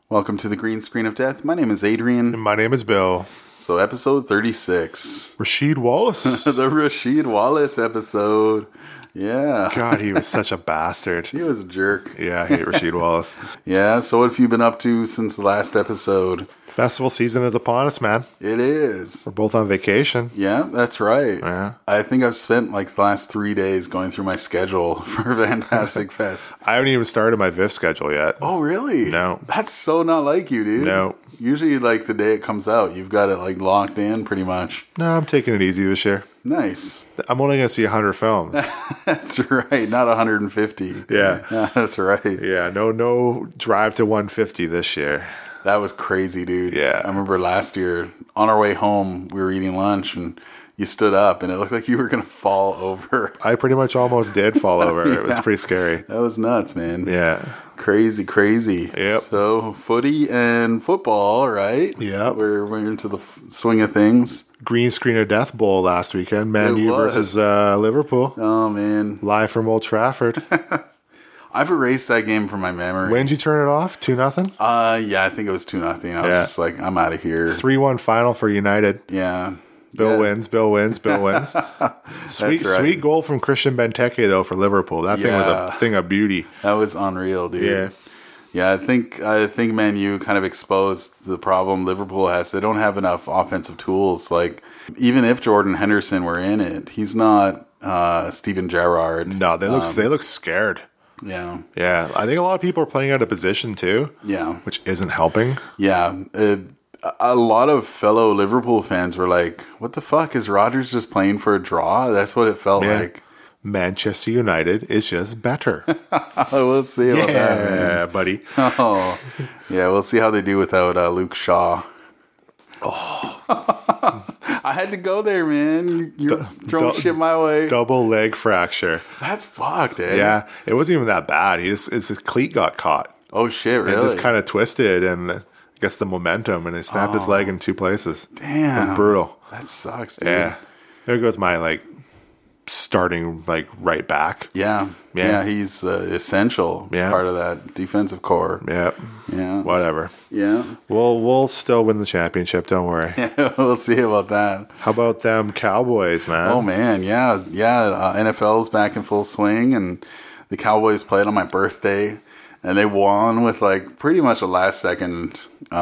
Welcome to the Green Screen of Death. My name is Adrian. And my name is Bill. So episode 36. Rasheed Wallace. The Rasheed Wallace episode. Yeah. God, he was such a bastard. He was a jerk. Yeah, I hate Rasheed Wallace. Yeah, so what have you been up to since the last episode? Festival season is upon us, man. It is. We're both on vacation. Yeah, that's right. Yeah. I think I've spent like the last 3 days going through my schedule for Fantastic Fest. I haven't even started my VIF schedule yet. Oh, really? No. That's so not like you, dude. No. Usually, like, the day it comes out, you've got it, like, locked in pretty much. No, I'm taking it easy this year. Nice. I'm only going to see 100 films. That's right. Not 150. Yeah. That's right. Yeah, no drive to 150 this year. That was crazy, dude. Yeah. I remember last year, on our way home, we were eating lunch, and you stood up, and it looked like you were going to fall over. I pretty much almost did fall over. It was pretty scary. That was nuts, man. Yeah. Crazy. Yep. So, footy and football, right? Yep. We're into the swing of things. Green Screen of Death Bowl last weekend. Man It U was. versus Liverpool. Oh, man. Live from Old Trafford. I've erased that game from my memory. When did you turn it off? 2-0? Yeah, I think it was 2-0. I was Yeah. just like, I'm out of here. 3-1 final for United. Yeah. Bill Yeah. wins. Sweet, right. sweet goal from Christian Benteke though for Liverpool. That thing was Yeah. a thing of beauty. That was unreal, dude. Yeah. Yeah, I think Man U kind of exposed the problem Liverpool has. They don't have enough offensive tools. Like, even if Jordan Henderson were in it, he's not Steven Gerrard. No, they look scared. Yeah. Yeah, I think a lot of people are playing out of position too. Yeah. Which isn't helping. Yeah. A lot of fellow Liverpool fans were like, what the fuck? Is Rodgers just playing for a draw? That's what it felt Yeah. like. Manchester United is just better. We'll see about that, man. Yeah, buddy. Oh, yeah, we'll see how they do without Luke Shaw. I had to go there, man. You're throwing shit my way. Double leg fracture. That's fucked, eh? Yeah, it wasn't even that bad. His cleat got caught. Oh, shit, And really? just kind of twisted and I guess the momentum and he snapped his leg in two places. Damn. It was brutal. That sucks, dude. Yeah. There goes my starting right back. Yeah. Yeah. He's essential Yeah. part of that defensive core. Yeah. Yeah. Whatever. Yeah. We'll still win the championship, don't worry. We'll see about that. How about them Cowboys, man? Oh, man. Yeah. NFL's back in full swing, and the Cowboys played on my birthday, and they won with pretty much a last second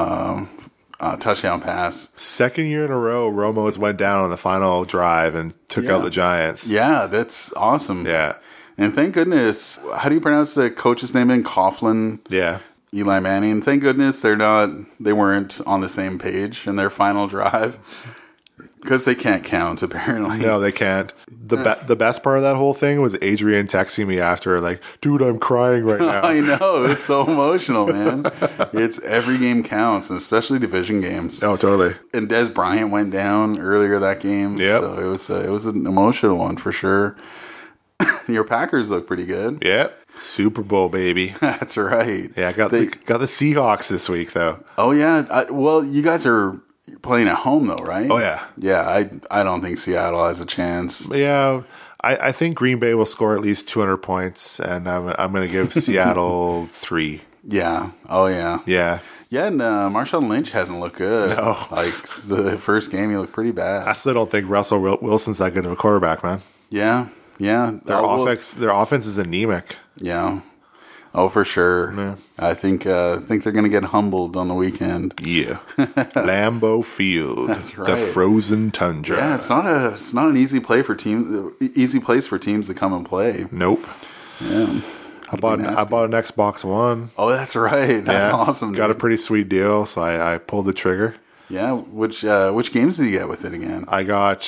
touchdown pass. Second year in a row, Romo's went down on the final drive and took out the Giants. Yeah, that's awesome. Yeah. And thank goodness, how do you pronounce the coach's name in Coughlin? Yeah. Eli Manning. Thank goodness they weren't on the same page in their final drive. Because they can't count, apparently. No, they can't. The best part of that whole thing was Adrian texting me after, dude, I'm crying right now. I know. It's so emotional, man. It's every game counts, and especially division games. Oh, totally. And Des Bryant went down earlier that game. Yep. So it was an emotional one for sure. Your Packers look pretty good. Yeah. Super Bowl, baby. That's right. Yeah, I got the Seahawks this week, though. Oh, yeah. Well, you guys are playing at home, though, right? Oh, yeah. Yeah, I don't think Seattle has a chance. Yeah, I think Green Bay will score at least 200 points, and I'm going to give Seattle 3. Yeah. Oh, yeah. Yeah. Yeah, and Marshawn Lynch hasn't looked good. No. The first game, he looked pretty bad. I still don't think Russell Wilson's that good of a quarterback, man. Yeah. Their offense is anemic. Yeah. Oh, for sure. Yeah. I think they're going to get humbled on the weekend. Yeah. Lambeau Field. That's right. The frozen tundra. Yeah, it's not an easy place for teams to come and play. Nope. Yeah. I bought an Xbox One. Oh, that's right. That's awesome. Got a dude. pretty sweet deal, so I pulled the trigger. Yeah. Which games did you get with it again? I got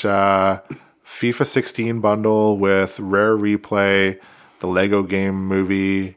FIFA 16 bundle with Rare Replay, the Lego game movie.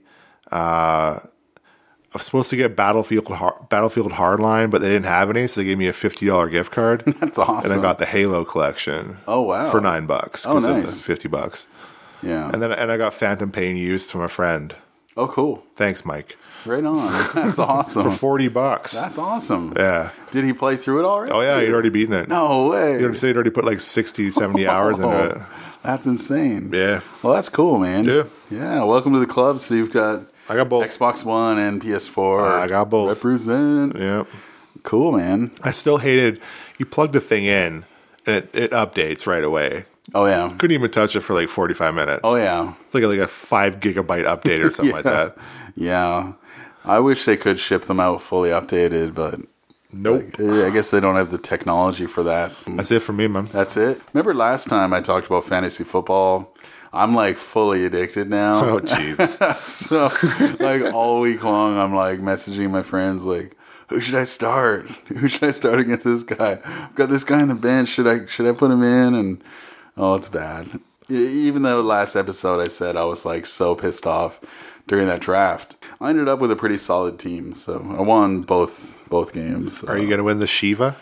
I was supposed to get Battlefield Hardline, but they didn't have any, so they gave me a $50 gift card. That's awesome. And I got the Halo collection. Oh, wow. For $9. Oh, nice. Of the $50. Yeah. And I got Phantom Pain used from a friend. Oh, cool. Thanks, Mike. Right on. That's awesome. For $40. That's awesome. Yeah. Did he play through it already? Oh, yeah, he'd already beaten it. No way. He'd already put 60, 70 hours into it. That's insane. Yeah. Well, that's cool, man. Yeah. Yeah. Welcome to the club. So you've got I got both. Xbox One and PS4. I got both. Represent. Yep. Cool, man. I still hated you plug the thing in and it updates right away. Oh, yeah. Couldn't even touch it for like 45 minutes. Oh, yeah. Like a 5 gigabyte update or something like that. Yeah. I wish they could ship them out fully updated, but Nope. I guess they don't have the technology for that. That's it for me, man. That's it. Remember last time I talked about fantasy football? I'm like fully addicted now. Oh, Jesus. So like all week long, I'm like messaging my friends like, who should I start? Who should I start against this guy? I've got this guy on the bench. Should I put him in? And oh, it's bad. Even though last episode I said I was like so pissed off during that draft, I ended up with a pretty solid team. So I won both games. Are you going to win the Shiva?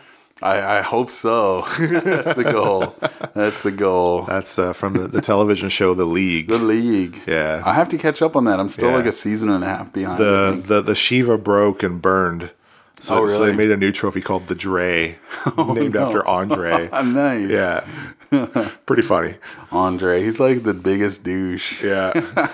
I hope so. That's the goal. That's the goal. That's from the television show The League. The League. Yeah. I have to catch up on that. I'm still like a season and a half behind. The Shiva broke and burned. So, really? So they made a new trophy called the Dre, named after Andre. Nice. Yeah. Pretty funny. Andre. He's like the biggest douche. Yeah.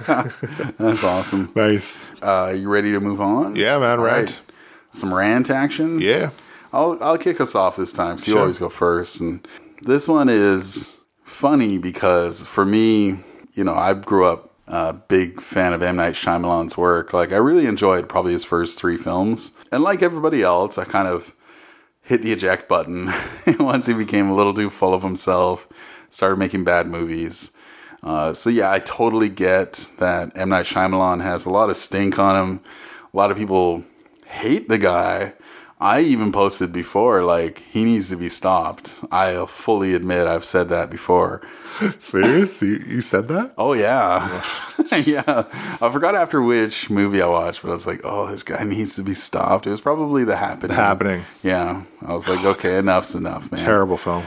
That's awesome. Nice. You ready to move on? Yeah, man. All Right. Some rant action? Yeah. I'll kick us off this time. So you Sure. always go first. And this one is funny because for me, I grew up a big fan of M. Night Shyamalan's work. Like, I really enjoyed probably his first 3 films. And like everybody else, I kind of hit the eject button once he became a little too full of himself, started making bad movies. So yeah, I totally get that M. Night Shyamalan has a lot of stink on him. A lot of people hate the guy. I even posted before, like, he needs to be stopped. I fully admit I've said that before. Serious? You said that? Oh, yeah. Yeah. I forgot after which movie I watched, but I was like, oh, this guy needs to be stopped. It was probably The Happening. The Happening. Yeah. I was like, okay, enough's enough, man. Terrible film.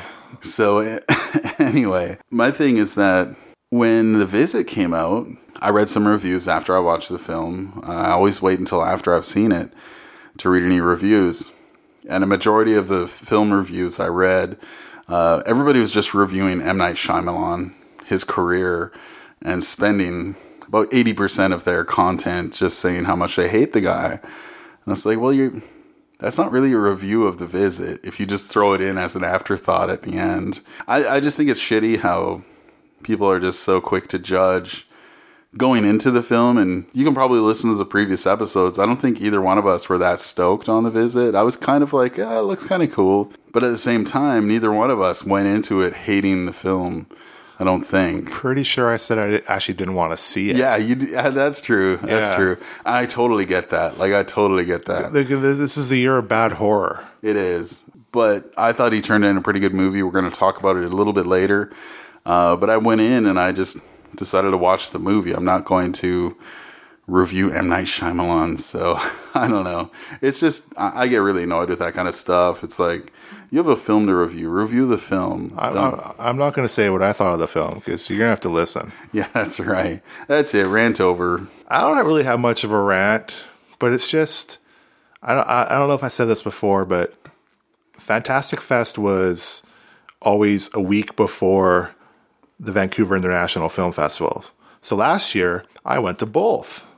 So anyway, my thing is that when The Visit came out, I read some reviews after I watched the film. I always wait until after I've seen it to read any reviews. And a majority of the film reviews I read, everybody was just reviewing M. Night Shyamalan, his career, and spending about 80% of their content just saying how much they hate the guy. And it's like, well, that's not really a review of The Visit if you just throw it in as an afterthought at the end. I just think it's shitty how people are just so quick to judge going into the film, and you can probably listen to the previous episodes. I don't think either one of us were that stoked on The Visit. I was kind of like, it looks kind of cool. But at the same time, neither one of us went into it hating the film, I don't think. Pretty sure I said I actually didn't want to see it. Yeah, that's true. That's true. I totally get that. Like, I totally get that. This is the year of bad horror. It is. But I thought he turned in a pretty good movie. We're going to talk about it a little bit later. But I went in and I just decided to watch the movie. I'm not going to review M. Night Shyamalan, so I don't know. It's just, I get really annoyed with that kind of stuff. It's like, you have a film to review the film. I'm not going to say what I thought of the film because you're going to have to listen. Yeah, that's right. That's it. Rant over. I don't really have much of a rant, but it's just, I don't know if I said this before, but Fantastic Fest was always a week before the Vancouver International Film Festivals. So last year, I went to both.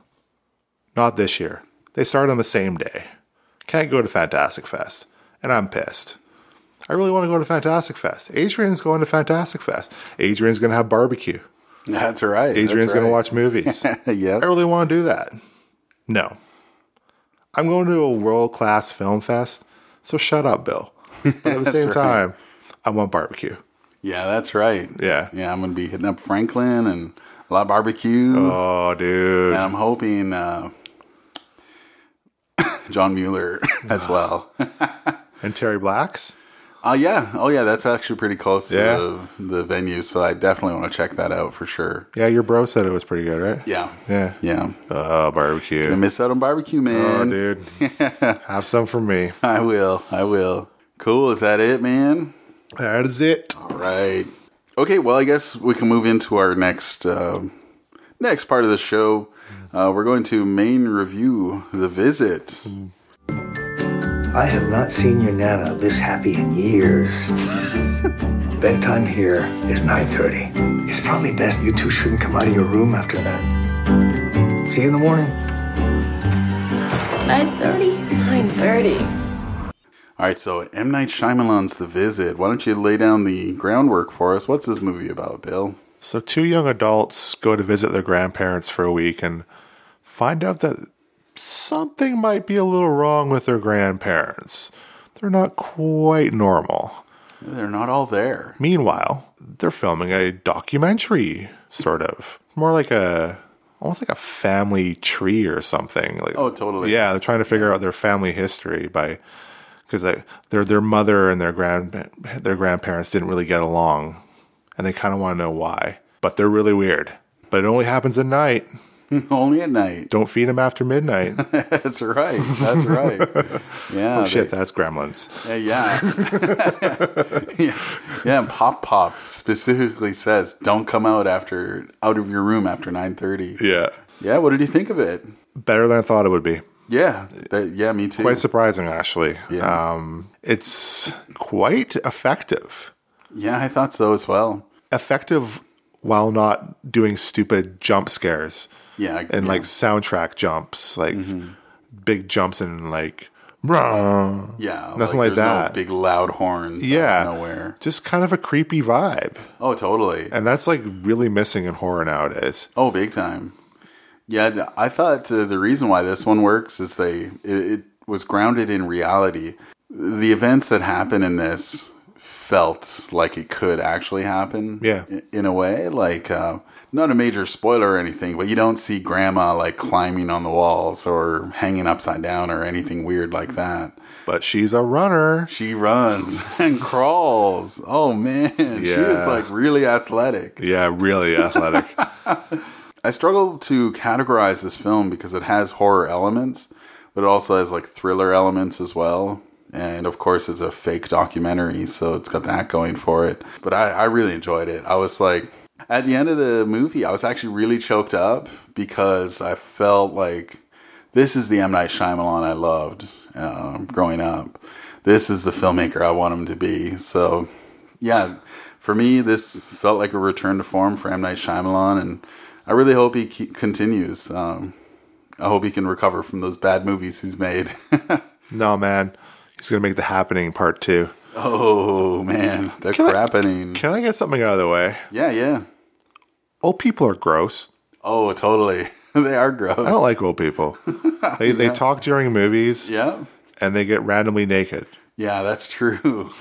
Not this year. They started on the same day. Can't go to Fantastic Fest. And I'm pissed. I really want to go to Fantastic Fest. Adrian's going to Fantastic Fest. Adrian's going to have barbecue. That's right. Adrian's going to watch movies. Yeah. I really want to do that. No. I'm going to a world-class film fest, so shut up, Bill. But at the same time, I want barbecue. Yeah, that's right. Yeah. Yeah, I'm going to be hitting up Franklin and La Barbecue. Oh, dude. And I'm hoping John Mueller as well. And Terry Blacks? Yeah. Oh, yeah, that's actually pretty close to Yeah. the venue, so I definitely want to check that out for sure. Yeah, your bro said it was pretty good, right? Yeah. Yeah. Yeah. Oh, barbecue. Gonna miss out on barbecue, Oh, man. dude. Have some for me. I will. Cool. Is that it, man? That is it. All right. Okay, well, I guess we can move into our next part of the show. We're going to main review The Visit. I have not seen your Nana this happy in years. Bedtime here is 9:30. It's probably best you two shouldn't come out of your room after that. See you in the morning. 9:30? 9:30. All right, so M. Night Shyamalan's The Visit. Why don't you lay down the groundwork for us? What's this movie about, Bill? So 2 young adults go to visit their grandparents for a week and find out that something might be a little wrong with their grandparents. They're not quite normal. They're not all there. Meanwhile, they're filming a documentary, sort of. More like almost like a family tree or something. Like, Oh, totally. Yeah, they're trying to figure out their family history because their mother and their grandparents didn't really get along, and they kind of want to know why. But they're really weird. But it only happens at night. Only at night. Don't feed them after midnight. That's right. That's right. Yeah. Oh shit, that's Gremlins. Yeah. Yeah. And Pop specifically says, "Don't come out of your room after 9:30." Yeah, Yeah. What did you think of it? better than I thought it would be. Yeah. Yeah. Me too. Quite surprising, actually. Yeah. It's quite effective. Yeah, I thought so as well. Effective while not doing stupid jump scares. Yeah. And like soundtrack jumps, like big jumps and like, rah, yeah, nothing like there's that. No big loud horns. Yeah, Out of nowhere. just kind of a creepy vibe, Oh, totally. and that's like really missing in horror nowadays. Oh, big time. Yeah, I thought the reason why this one works is it was grounded in reality. The events that happen in this felt like it could actually happen. Yeah. In a way, like not a major spoiler or anything, but you don't see grandma like climbing on the walls or hanging upside down or anything weird like that. But she's a runner. She runs and crawls. Oh man, she was Yeah. like really athletic. Yeah, really athletic. I struggle to categorize this film because it has horror elements, but it also has like thriller elements as well. And of course, it's a fake documentary, so it's got that going for it. But I really enjoyed it. I was like, at the end of the movie, I was actually really choked up because I felt like this is the M. Night Shyamalan I loved growing up. This is the filmmaker I want him to be. So, yeah, for me, this felt like a return to form for M. Night Shyamalan, and I really hope he continues. I hope he can recover from those bad movies he's made. No, man. He's going to make The Happening Part 2. Oh, man. They're crappening. Can I get something out of the way? Yeah. Old people are gross. Oh, totally. They are gross. I don't like old people. They talk during movies, Yeah. and they get randomly naked. Yeah, that's true.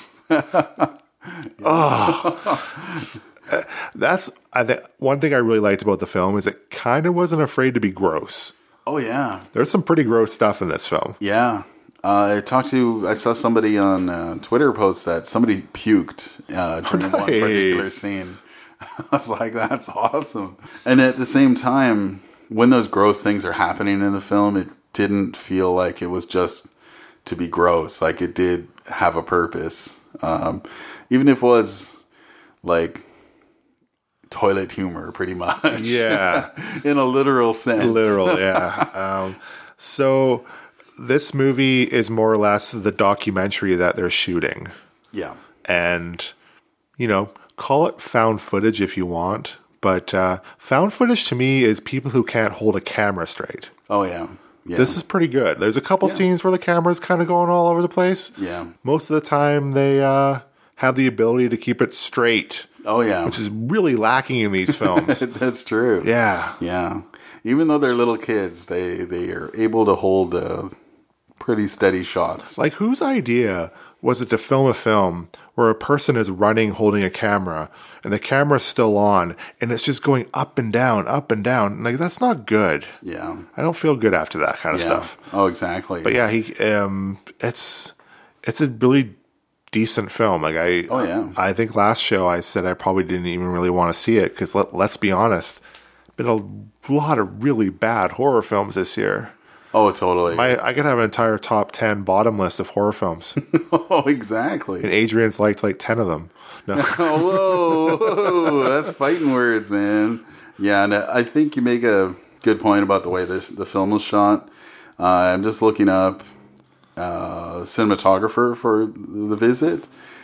That's, I think, one thing I really liked about the film is it kind of wasn't afraid to be gross. Oh, yeah. There's some pretty gross stuff in this film. Yeah. I saw somebody on Twitter post that somebody puked during one particular Nice. scene. I was like, that's awesome. And at the same time, when those gross things are happening in the film, it didn't feel like it was just to be gross. Like it did have a purpose. Even if it was like toilet humor, pretty much. Yeah. In a literal sense. Literal, yeah. So this movie is more or less the documentary that they're shooting. Yeah. And, call it found footage if you want. But found footage to me is people who can't hold a camera straight. Oh, yeah. Yeah. This is pretty good. There's a couple scenes where the camera's kind of going all over the place. Yeah. Most of the time, they have the ability to keep it straight, Oh, yeah. which is really lacking in these films. That's true. Yeah. Yeah. Even though they're little kids, they are able to hold pretty steady shots. Like, whose idea was it to film a film where a person is running holding a camera and the camera's still on and it's just going up and down, up and down? Like, that's not good. Yeah. I don't feel good after that kind of Yeah. stuff. Oh, exactly. But yeah, it's a really decent film. Like Oh, yeah. I think last show I said I probably didn't even really want to see it because let's be honest, been a lot of really bad horror films this year. Oh, totally. I could have an entire top 10 bottom list of horror films, Oh, exactly. and Adrian's liked like 10 of them. No. Oh, whoa. That's fighting words, man. Yeah, and I think you make a good point about the way the film was shot. I'm just looking up cinematographer for The Visit.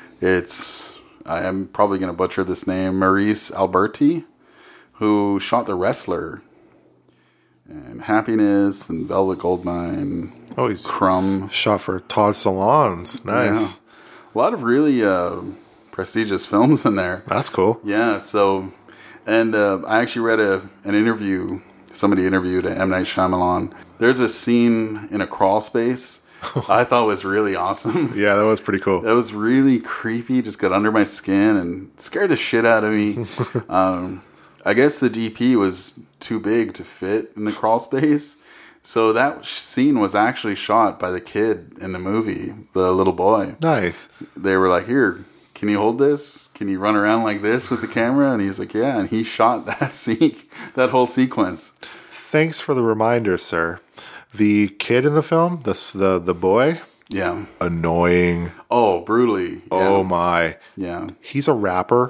I am probably going to butcher this name, Maurice Alberti, who shot The Wrestler. and Happiness and Velvet Goldmine. Oh, he's Crumb. shot for Todd Solondz. Nice. Yeah. A lot of really prestigious films in there. That's cool. Yeah, so, and I actually read an interview, somebody interviewed M. Night Shyamalan. There's a scene in a crawl space I thought was really awesome. Yeah, that was pretty cool. That was really creepy, just got under my skin and scared the shit out of me. I guess the DP was too big to fit in the crawl space. So that scene was actually shot by the kid in the movie, the little boy. Nice. They were like, here, can you hold this? Can you run around like this with the camera? And he's like, yeah. And he shot that scene, that whole sequence. Thanks for the reminder, sir. The kid in the film, the boy, Yeah. annoying. Oh, brutally. Yeah. Oh my. Yeah. He's a rapper.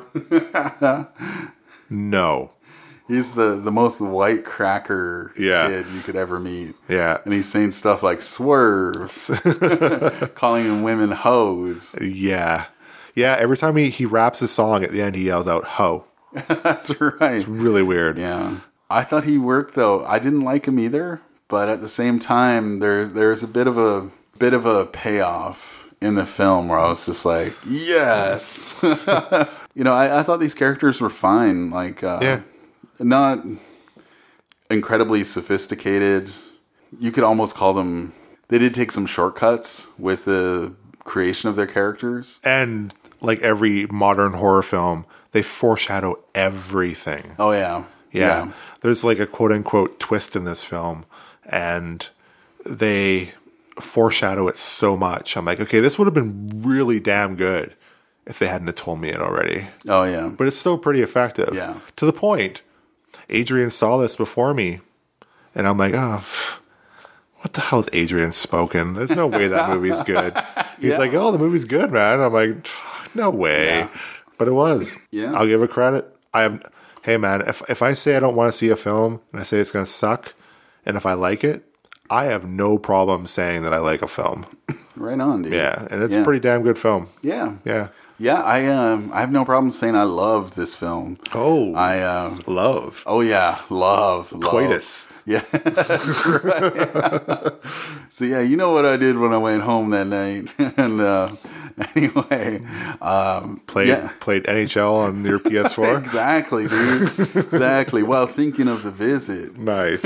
No. He's the most white cracker Yeah. kid you could ever meet. Yeah. And he's saying stuff like swerves, calling women hoes. Yeah. Yeah, every time he raps a song, at the end he yells out, ho. That's right. Really weird. Yeah. I thought he worked though. I didn't like him either, but at the same time there's a bit of a payoff in the film where I was just like, yes. I thought these characters were fine. Like Yeah. not incredibly sophisticated. You could almost call them, they did take some shortcuts with the creation of their characters. And like every modern horror film, they foreshadow everything. Oh yeah. Yeah. There's like a quote unquote twist in this film, and they foreshadow it so much. I'm like, okay, this would have been really damn good if they hadn't have told me it already. Oh yeah. But it's still pretty effective. Yeah. To the point, Adrian saw this before me, and I'm like, oh, what the hell is Adrian spoken? There's no way that movie's good. He's Yeah. like, oh, the movie's good, man. I'm like, no way. Yeah. But it was. Yeah. I'll give it credit. Hey, man, if I say I don't want to see a film and I say it's going to suck, and if I like it, I have no problem saying that I like a film. Right on, dude. Yeah, and it's a pretty damn good film. Yeah. Yeah. Yeah, I have no problem saying I love this film. Oh, I love. oh yeah, love. Coitus. Yeah, that's right. So yeah, you know what I did when I went home that night, and anyway, Played NHL on your PS4. Exactly, dude. Exactly. While thinking of the visit, Nice.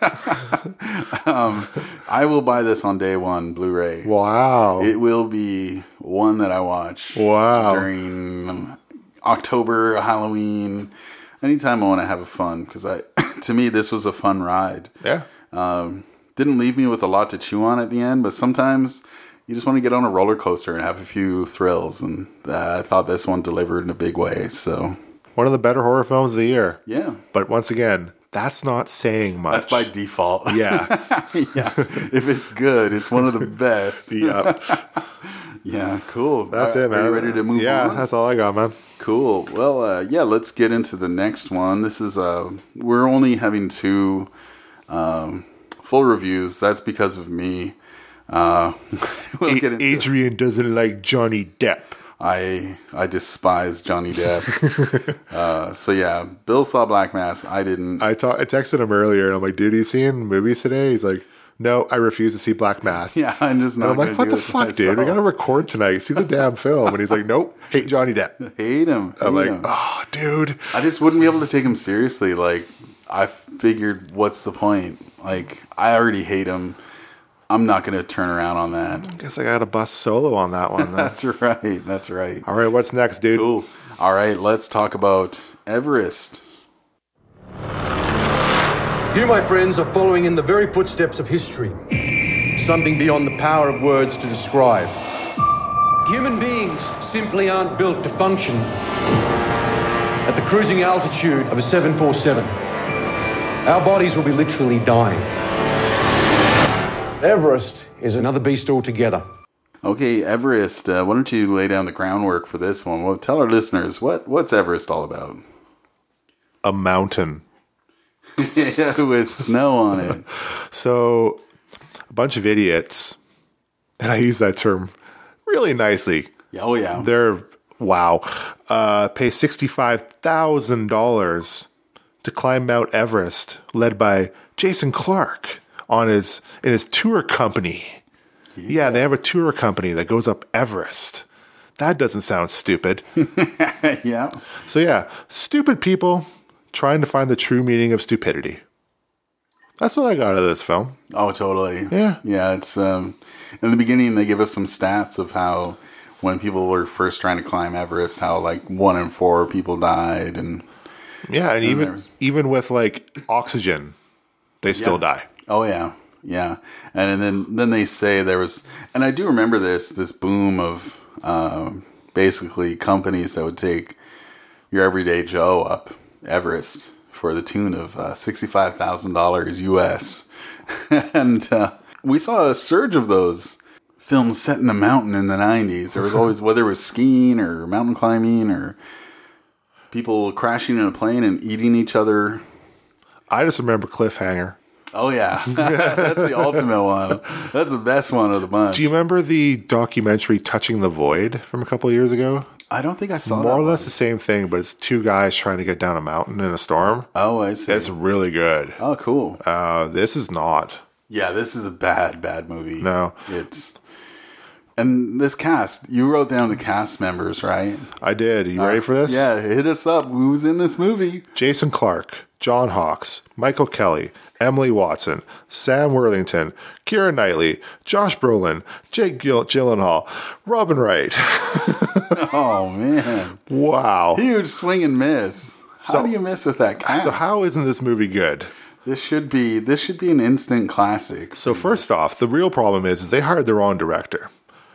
I will buy this on day one, Blu-ray. Wow. It will be one that I watch. Wow. During October, Halloween, anytime I want to have a fun, because to me this was a fun ride. Yeah. Didn't leave me with a lot to chew on at the end, but sometimes you just want to get on a roller coaster and have a few thrills, and I thought this one delivered in a big way. So One of the better horror films of the year. yeah, But once again, that's not saying much. that's by default. Yeah. Yeah. If it's good, it's one of the best. Yep. Yeah, cool. That's it, man. Are you ready to move on? Yeah, that's all I got, man. Cool. Well, yeah, let's get into the next one. This is, we're only having two full reviews. That's because of me. We'll get into Adrian doesn't like Johnny Depp. I despise Johnny Depp. So yeah, Bill saw Black Mass. I didn't. I texted him earlier, and I'm like, dude, you seeing movies today? He's like, no, I refuse to see Black Mass. Yeah, I'm just not. And I'm like, what gonna the do it fuck, dude? We myself. got to record tonight. See the damn film. And he's like, nope, hate Johnny Depp. Hate him. I'm Hate like, him. oh, dude. I just wouldn't be able to take him seriously. Like, I figured, what's the point? Like, I already hate him. I'm not going to turn around on that. Guess I got to bust solo on that one. Then. That's right. That's right. All right, what's next, dude? Cool. All right, let's talk about Everest. You, my friends, are following in the very footsteps of history. Something beyond the power of words to describe. Human beings simply aren't built to function at the cruising altitude of a 747. Our bodies will be literally dying. Everest is another beast altogether. Okay, Everest, why don't you lay down the groundwork for this one? Well, tell our listeners, what's Everest all about? A mountain. Yeah, with snow on it. So, a bunch of idiots, and I use that term really nicely. Oh, yeah. They're, pay $65,000 to climb Mount Everest, led by Jason Clarke in his tour company. Yeah, they have a tour company that goes up Everest. That doesn't sound stupid. Yeah. So yeah, stupid people trying to find the true meaning of stupidity. That's what I got out of this film. Oh, totally. Yeah. Yeah, it's in the beginning they give us some stats of how when people were first trying to climb Everest, how like 1 in 4 people died, and Yeah, and even with like oxygen, they still die. oh yeah, yeah, and then they say there was, and I do remember this boom of basically companies that would take your everyday Joe up Everest for the tune of $65,000 US, and we saw a surge of those films set in a mountain in the 90s. There was always, whether it was skiing or mountain climbing or people crashing in a plane and eating each other. I just remember Cliffhanger. Oh yeah, that's the ultimate one. That's the best one of the bunch. Do you remember the documentary Touching the Void from a couple of years ago? I don't think I saw More that or less one. the same thing, but it's 2 guys trying to get down a mountain in a storm. Oh, I see. It's really good. Oh, cool. This is not. Yeah, this is a bad movie. No. And this cast, you wrote down the cast members, right? I did. Are you ready for this? Yeah, hit us up. Who's in this movie? Jason Clarke, John Hawkes, Michael Kelly, Emily Watson, Sam Worthington, Keira Knightley, Josh Brolin, Jake Gyllenhaal, Robin Wright. Oh, man. Wow. Huge swing and miss. How do you miss with that cast? So how isn't this movie good? This should be an instant classic. So first off, the real problem is they hired their own director.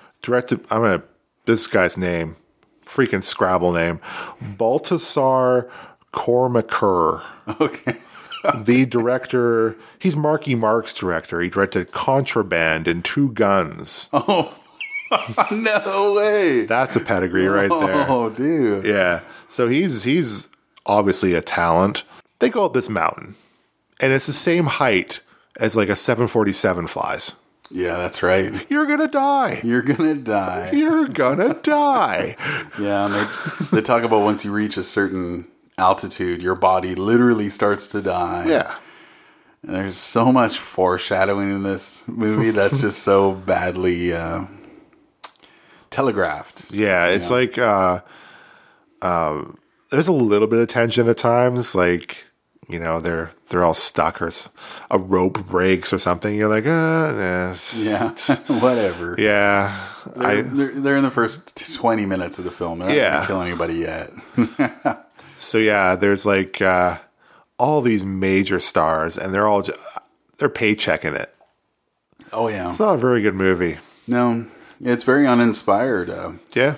This guy's name, freaking Scrabble name, Baltasar Kormakur. Okay. The director, he's Marky Mark's director. He directed Contraband and Two Guns. Oh, no way. That's a pedigree right there. Oh, dude. Yeah. So he's obviously a talent. They go up this mountain, and it's the same height as like a 747 flies. Yeah, that's right. You're gonna die. You're gonna die. You're gonna die. Yeah, and they talk about once you reach a certain altitude, your body literally starts to die. Yeah. And there's so much foreshadowing in this movie that's just so badly telegraphed. Yeah, it's like there's a little bit of tension at times, like, you know, they're all stuck or a rope breaks or something. You're like, nah. Yeah, whatever. Yeah. They're in the first 20 minutes of the film. They're not going to kill anybody yet. So yeah, there's like all these major stars, and they're paychecking it. Oh yeah, It's not a very good movie. no, it's very uninspired. Yeah.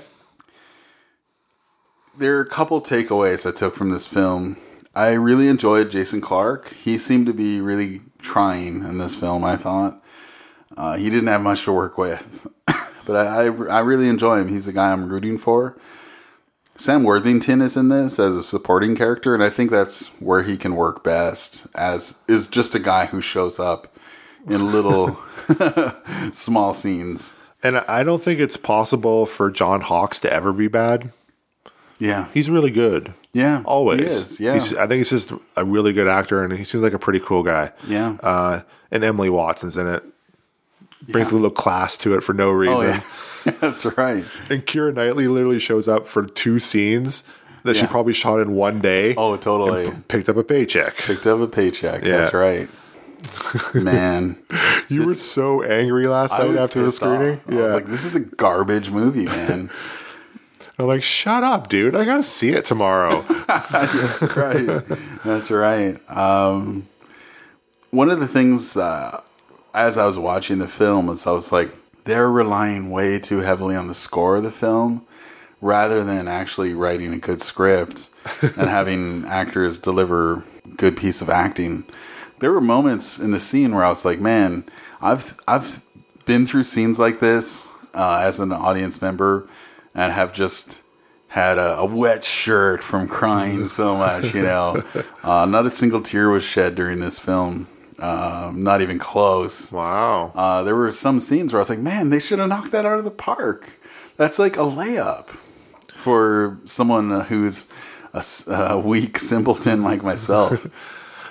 There are a couple takeaways I took from this film. I really enjoyed Jason Clarke. He seemed to be really trying in this film, I thought. He didn't have much to work with. But I really enjoy him. He's the guy I'm rooting for. Sam Worthington is in this as a supporting character, and I think that's where he can work best, as is just a guy who shows up in little small scenes. And I don't think it's possible for John Hawkes to ever be bad. Yeah. He's really good. Yeah. Always. He is, yeah. I think he's just a really good actor, and he seems like a pretty cool guy. Yeah. And Emily Watson's in it. Brings a little class to it for no reason. Oh, yeah. That's right. And Keira Knightley literally shows up for 2 scenes that she Yeah. probably shot in one day. Oh, totally. And picked up a paycheck. Picked up a paycheck. Yeah. That's right. Man. You were so angry last I night was after the pissed off. screening. I was like, this is a garbage movie, man. I'm like, shut up, dude. I got to see it tomorrow. That's right. That's right. One of the things as I was watching the film is I was like, they're relying way too heavily on the score of the film rather than actually writing a good script and having actors deliver good piece of acting. There were moments in the scene where I was like, man, I've been through scenes like this as an audience member and have just had a wet shirt from crying so much, you know. Not a single tear was shed during this film. Not even close. Wow. There were some scenes where I was like, man, they should have knocked that out of the park. That's like a layup for someone who's a weak simpleton like myself.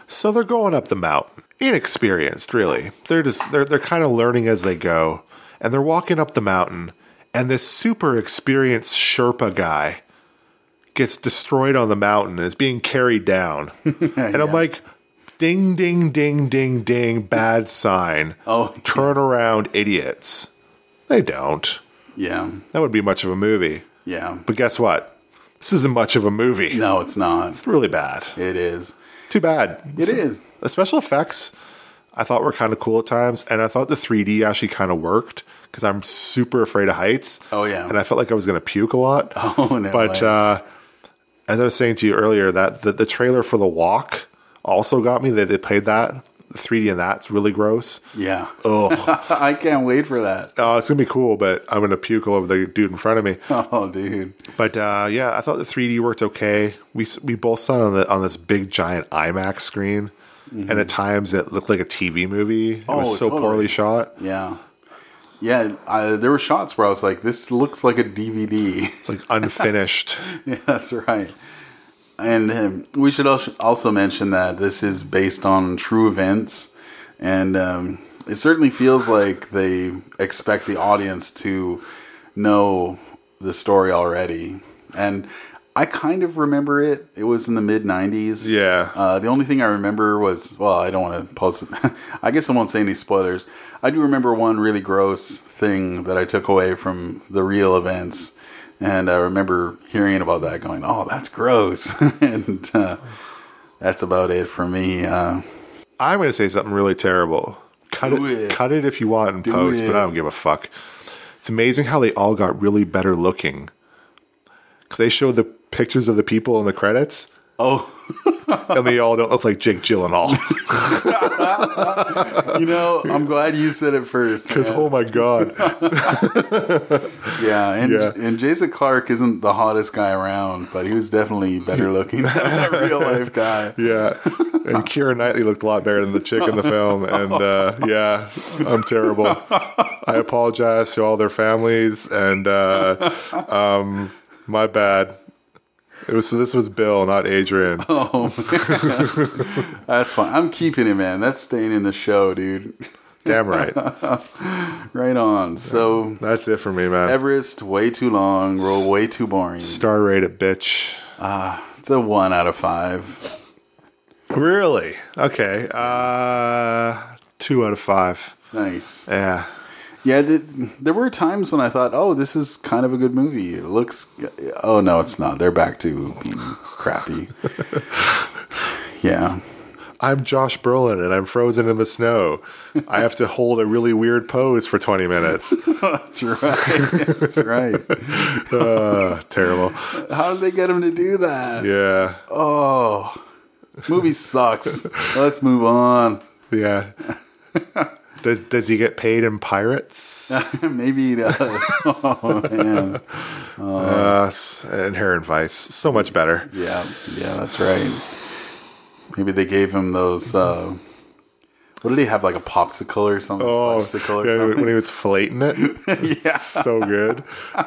So they're going up the mountain. Inexperienced, really. They're kind of learning as they go. And they're walking up the mountain, and this super experienced Sherpa guy gets destroyed on the mountain and is being carried down. And I'm like, ding, ding, ding, ding, ding, bad sign. Oh, Turn around, idiots. They don't. Yeah. That would be much of a movie. Yeah. But guess what? This isn't much of a movie. No, it's not. It's really bad. It is. Too bad. It is. The special effects I thought were kind of cool at times, and I thought the 3D actually kind of worked because I'm super afraid of heights. Oh, yeah. And I felt like I was going to puke a lot. Oh, no But as I was saying to you earlier, that the trailer for The Walk also got me. They played that. The 3D in that's really gross. Yeah. Oh, I can't wait for that. it's going to be cool, but I'm going to puke all over the dude in front of me. Oh, dude. But yeah, I thought the 3D worked okay. We both saw it on this big giant IMAX screen, and at times it looked like a TV movie. It was so totally. poorly shot. Yeah. Yeah, there were shots where I was like, this looks like a DVD. It's like unfinished. Yeah, that's right. And we should also mention that this is based on true events. And it certainly feels like they expect the audience to know the story already. And I kind of remember it. It was in the mid-90s. Yeah. The only thing I remember was, well, I don't want to post it. I guess I won't say any spoilers. I do remember one really gross thing that I took away from the real events. And I remember hearing about that going, oh, that's gross. And that's about it for me. I'm going to say something really terrible. Cut it if you want in post, but I don't give a fuck. It's amazing how they all got really better looking. 'Cause they show the pictures of the people in the credits. Oh. And they all don't look like Jake Gyllenhaal. I'm glad you said it first. Because, oh my God. Yeah, and Jason Clarke isn't the hottest guy around, but he was definitely better looking than that real life guy. Yeah. And Keira Knightley looked a lot better than the chick in the film. And yeah, I'm terrible. I apologize to all their families. And my bad. This was Bill, not Adrian. Oh, that's fine. I'm keeping it, man. That's staying in the show, dude. Damn right. Right on. So that's it for me, man. Everest, way too long, way too boring. Star rated, bitch. It's a 1 out of 5. Really? Okay. 2 out of 5. Nice. Yeah. Yeah, there were times when I thought, oh, this is kind of a good movie. It looks... Oh, no, it's not. They're back to being crappy. Yeah. I'm Josh Brolin, and I'm frozen in the snow. I have to hold a really weird pose for 20 minutes. That's right. That's right. Terrible. How did they get him to do that? Yeah. Oh. Movie sucks. Let's move on. Yeah. Does he get paid in pirates? Maybe he does. Oh, man. Inherent Vice. So much better. Yeah, that's right. Maybe they gave him those... what did he have, like a popsicle or something? Oh, Fudgesicle or yeah, something? when he was filleting it. Yeah. So good.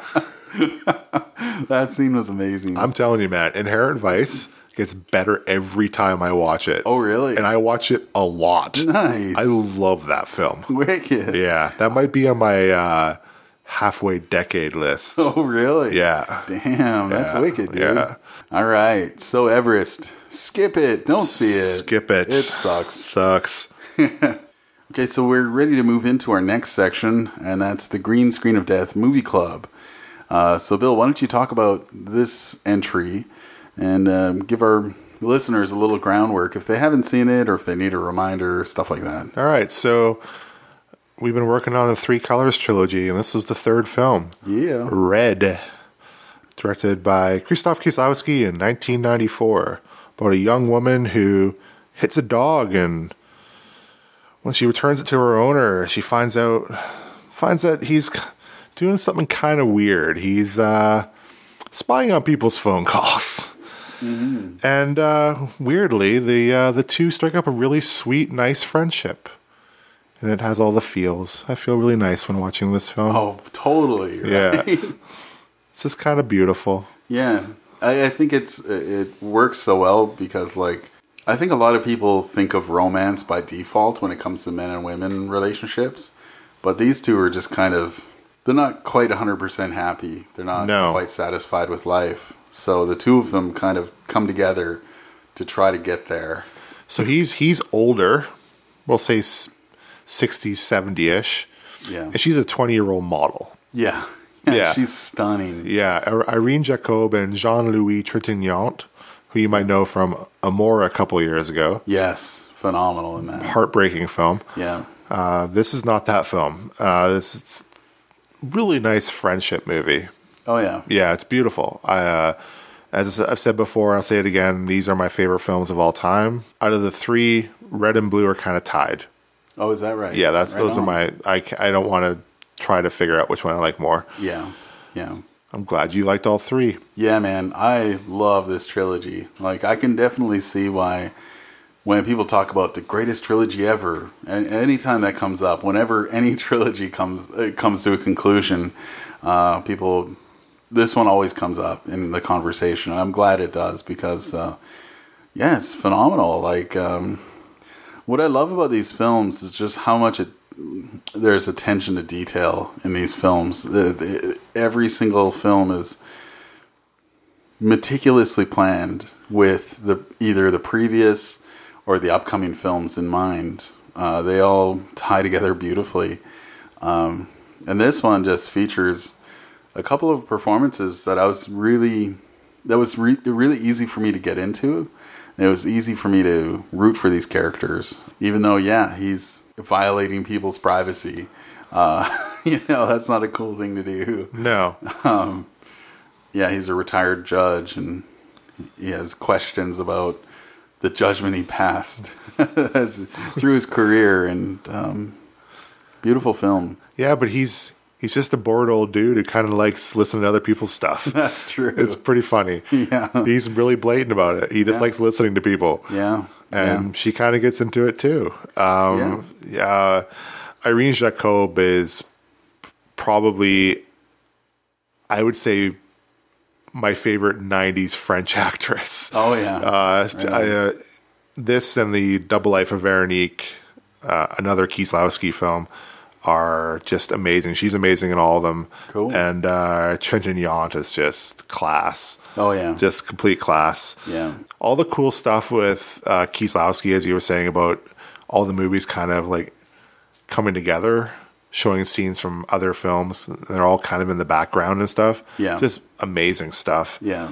That scene was amazing. I'm telling you, man, Inherent Vice gets better every time I watch it. Oh, really? And I watch it a lot. Nice. I love that film. Wicked. Yeah, that might be on my halfway decade list. Oh, really? Yeah. Damn, that's wicked, dude. Yeah. All right, so Everest. Skip it. Don't see it. Skip it. It sucks. Sucks. Okay, so we're ready to move into our next section, and that's the Green Screen of Death Movie Club. So, Bill, why don't you talk about this entry and give our listeners a little groundwork if they haven't seen it or if they need a reminder, stuff like that. All right, so we've been working on the Three Colors trilogy, and this was the third film. Yeah. Red, directed by Krzysztof Kieslowski in 1994, about a young woman who hits a dog, and when she returns it to her owner, she finds that he's doing something kind of weird. He's spying on people's phone calls. Mm-hmm. And weirdly, the two strike up a really sweet, nice friendship. And it has all the feels. I feel really nice when watching this film. Oh, totally. Right? Yeah. It's just kind of beautiful. Yeah. I think it works so well because, like, I think a lot of people think of romance by default when it comes to men and women relationships, but these two are just kind of, they're not quite 100% happy. They're not quite satisfied with life. So the two of them kind of come together to try to get there. So he's older, we'll say 60s, 70-ish. Yeah. And she's a 20-year-old model. Yeah. Yeah. She's stunning. Yeah. Irene Jacob and Jean-Louis Trintignant, who you might know from Amour a couple years ago. Yes. Phenomenal in that. Heartbreaking film. Yeah. This is not that film. This is really nice friendship movie. Oh, yeah. Yeah, it's beautiful. As I've said before, I'll say it again, these are my favorite films of all time. Out of the three, Red and Blue are kind of tied. Oh, is that right? Yeah, those are my... I don't want to try to figure out which one I like more. Yeah, yeah. I'm glad you liked all three. Yeah, man. I love this trilogy. Like, I can definitely see why when people talk about the greatest trilogy ever, and anytime that comes up, whenever any trilogy comes to a conclusion, people... This one always comes up in the conversation. I'm glad it does because, yeah, it's phenomenal. Like, what I love about these films is just how much there's attention to detail in these films. Every single film is meticulously planned with either the previous or the upcoming films in mind. They all tie together beautifully. And this one just features a couple of performances that really easy for me to get into. It was easy for me to root for these characters, even though, yeah, he's violating people's privacy. That's not a cool thing to do. No. Yeah, he's a retired judge, and he has questions about the judgment he passed through his career, and beautiful film. Yeah, but he's just a bored old dude who kind of likes listening to other people's stuff. That's true. It's pretty funny. Yeah. He's really blatant about it. He just likes listening to people. Yeah. And she kind of gets into it too. Irene Jacob is probably, I would say, my favorite 90s French actress. Oh, yeah. This and the Double Life of Veronique, another Kieslowski film, are just amazing. She's amazing in all of them. Cool. And Trintignant is just class. Oh, yeah. Just complete class. Yeah. All the cool stuff with Kieslowski, as you were saying, about all the movies kind of like coming together, showing scenes from other films. They're all kind of in the background and stuff. Yeah. Just amazing stuff. Yeah.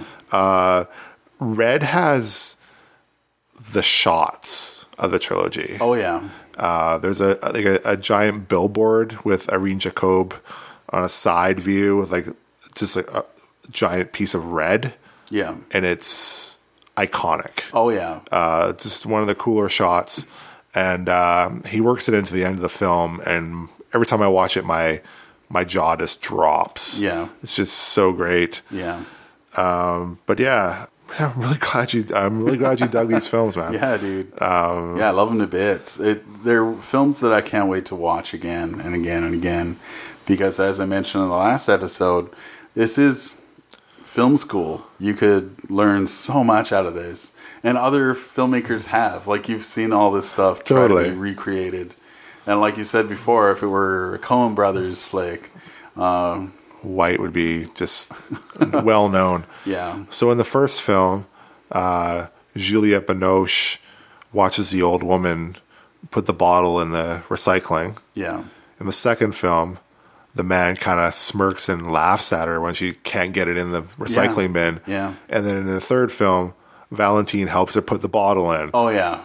Red has the shots of the trilogy. Oh, yeah. There's a giant billboard with Irene Jacob on a side view with just a giant piece of red. Yeah. And it's iconic. Oh, yeah. Just one of the cooler shots. And he works it into the end of the film. And every time I watch it, my jaw just drops. Yeah. It's just so great. Yeah. But yeah. I'm really glad you dug these films, man. Yeah, dude. I love them to bits. They're films that I can't wait to watch again and again and again, because as I mentioned in the last episode, this is film school. You could learn so much out of this, and other filmmakers have. Like, you've seen all this stuff try to be recreated, and like you said before, if it were a Coen Brothers flick, White would be just well known. Yeah. So in the first film, Juliette Binoche watches the old woman put the bottle in the recycling. Yeah. In the second film, the man kind of smirks and laughs at her when she can't get it in the recycling bin. Yeah. And then in the third film, Valentine helps her put the bottle in. Oh, yeah.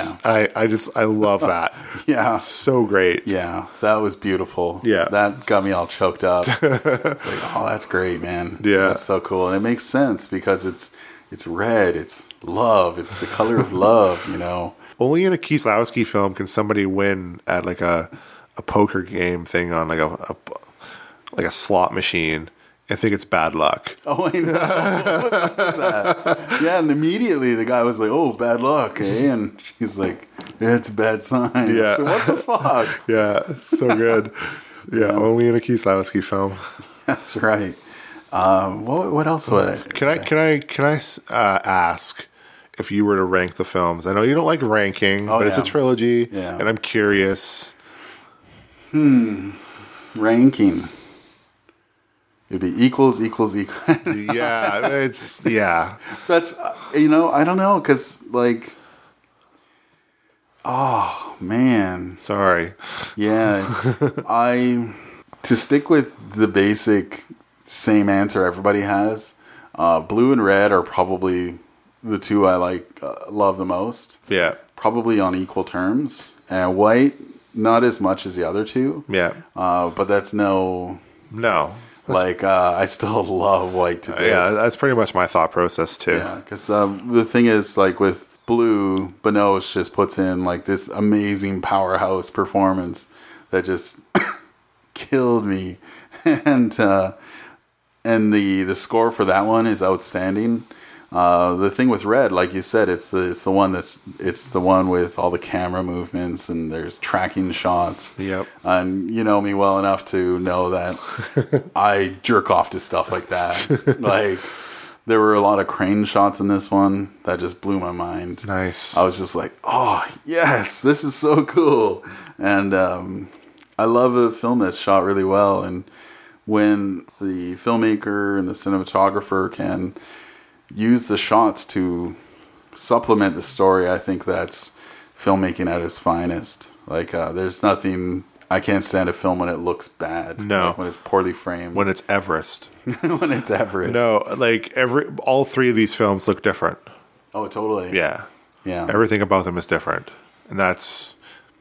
I love that. Yeah. It's so great. Yeah. That was beautiful. Yeah. That got me all choked up. It's like, oh, that's great, man. Yeah. That's so cool. And it makes sense because it's red. It's love. It's the color of love, you know. Only in a Kieslowski film can somebody win at like a poker game thing on like a slot machine and think it's bad luck. Oh, I know. That? Yeah, and immediately the guy was like, "Oh, bad luck," eh? And she's like, "Yeah, it's a bad sign." Yeah. So what the fuck? Yeah, it's so good. Yeah, only in a Kieslowski film. That's right. What else would I? Can I ask? if you were to rank the films. I know you don't like ranking, but it's a trilogy, and I'm curious. Ranking. It'd be equals. Yeah, it's That's I don't know because like, oh man, sorry. yeah, to stick with the basic same answer everybody has. Blue and red are probably the two I love the most. Yeah, probably on equal terms, and white not as much as the other two. Yeah, but that's no. I still love white to bits. Yeah, that's pretty much my thought process too. Yeah, because the thing is, like with Blue, Binoche just puts in like this amazing powerhouse performance that just killed me, and the score for that one is outstanding. The thing with Red, like you said, it's the one with all the camera movements and there's tracking shots. Yep. And you know me well enough to know that I jerk off to stuff like that. Like there were a lot of crane shots in this one that just blew my mind. Nice. I was just like, oh yes, this is so cool. And I love a film that's shot really well. And when the filmmaker and the cinematographer can use the shots to supplement the story, I think that's filmmaking at its finest. Like, there's nothing... I can't stand a film when it looks bad. No. Like when it's poorly framed. When it's Everest. When it's Everest. No, like all three of these films look different. Oh, totally. Yeah. Yeah. Everything about them is different. And that's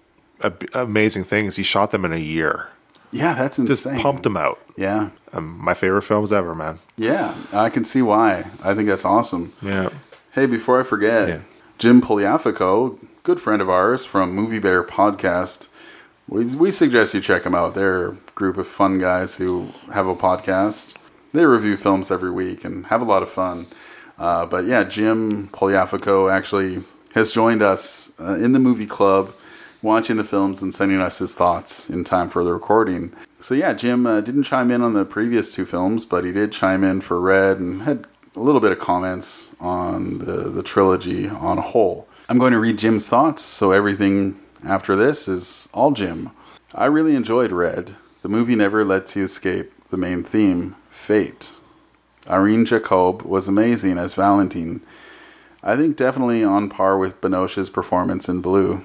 amazing thing is he shot them in a year. Yeah, that's insane. Just pumped them out. Yeah. My favorite films ever, man. Yeah, I can see why. I think that's awesome. Yeah. Hey, before I forget, Jim Poliafico, good friend of ours from Movie Bear Podcast, we suggest you check them out. They're a group of fun guys who have a podcast. They review films every week and have a lot of fun. But yeah, Jim Poliafico actually has joined us in the movie club, watching the films and sending us his thoughts in time for the recording. So yeah, Jim didn't chime in on the previous two films, but he did chime in for Red and had a little bit of comments on the trilogy on a whole. I'm going to read Jim's thoughts, so everything after this is all Jim. I really enjoyed Red. The movie never lets you escape the main theme, fate. Irene Jacob was amazing as Valentine. I think definitely on par with Binoche's performance in Blue.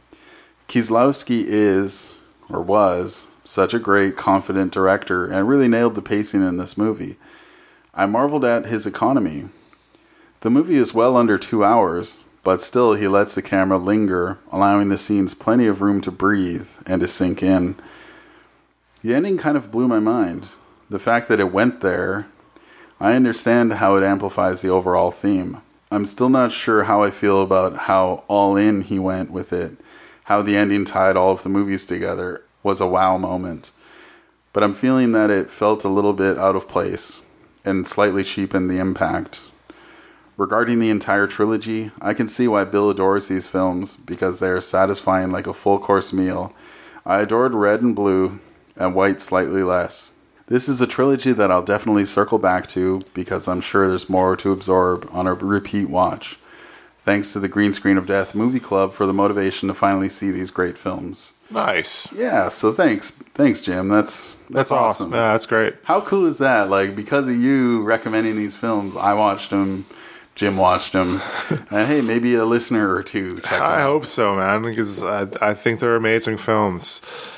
Kieslowski is, or was, such a great, confident director and really nailed the pacing in this movie. I marveled at his economy. The movie is well under 2 hours, but still he lets the camera linger, allowing the scenes plenty of room to breathe and to sink in. The ending kind of blew my mind. The fact that it went there, I understand how it amplifies the overall theme. I'm still not sure how I feel about how all in he went with it. How the ending tied all of the movies together was a wow moment. But I'm feeling that it felt a little bit out of place and slightly cheapened the impact. Regarding the entire trilogy, I can see why Bill adores these films because they are satisfying like a full-course meal. I adored Red and Blue, and White slightly less. This is a trilogy that I'll definitely circle back to because I'm sure there's more to absorb on a repeat watch. Thanks to the Green Screen of Death Movie Club for the motivation to finally see these great films. Nice. Yeah, so thanks, Jim. That's awesome. Yeah, that's great. How cool is that? Like, because of you recommending these films, I watched them, Jim watched them, and hey, maybe a listener or two check them out. I hope so, man, because I think they're amazing films.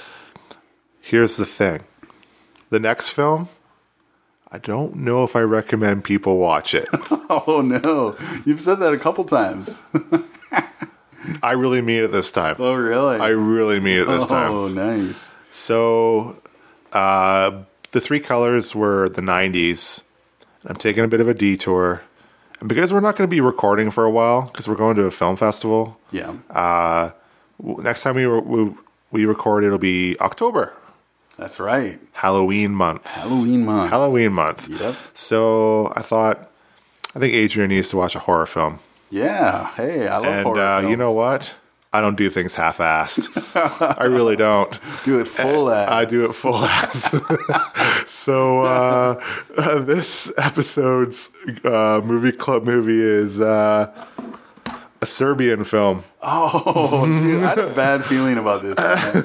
Here's the thing. The next film, I don't know if I recommend people watch it. Oh, no. You've said that a couple times. I really mean it this time. Oh, really? I really mean it this time. Oh, nice. So, the three colors were the 90s. I'm taking a bit of a detour. And because we're not going to be recording for a while, because we're going to a film festival. Yeah. Next time we record, it'll be October. That's right. Halloween month. Yep. So I think Adrian needs to watch a horror film. Yeah. Hey, I love horror films. And you know what? I don't do things half-assed. I really don't. Do it full ass. I do it full ass. So this episode's movie club movie is a Serbian film. Oh, dude, I had a bad feeling about this.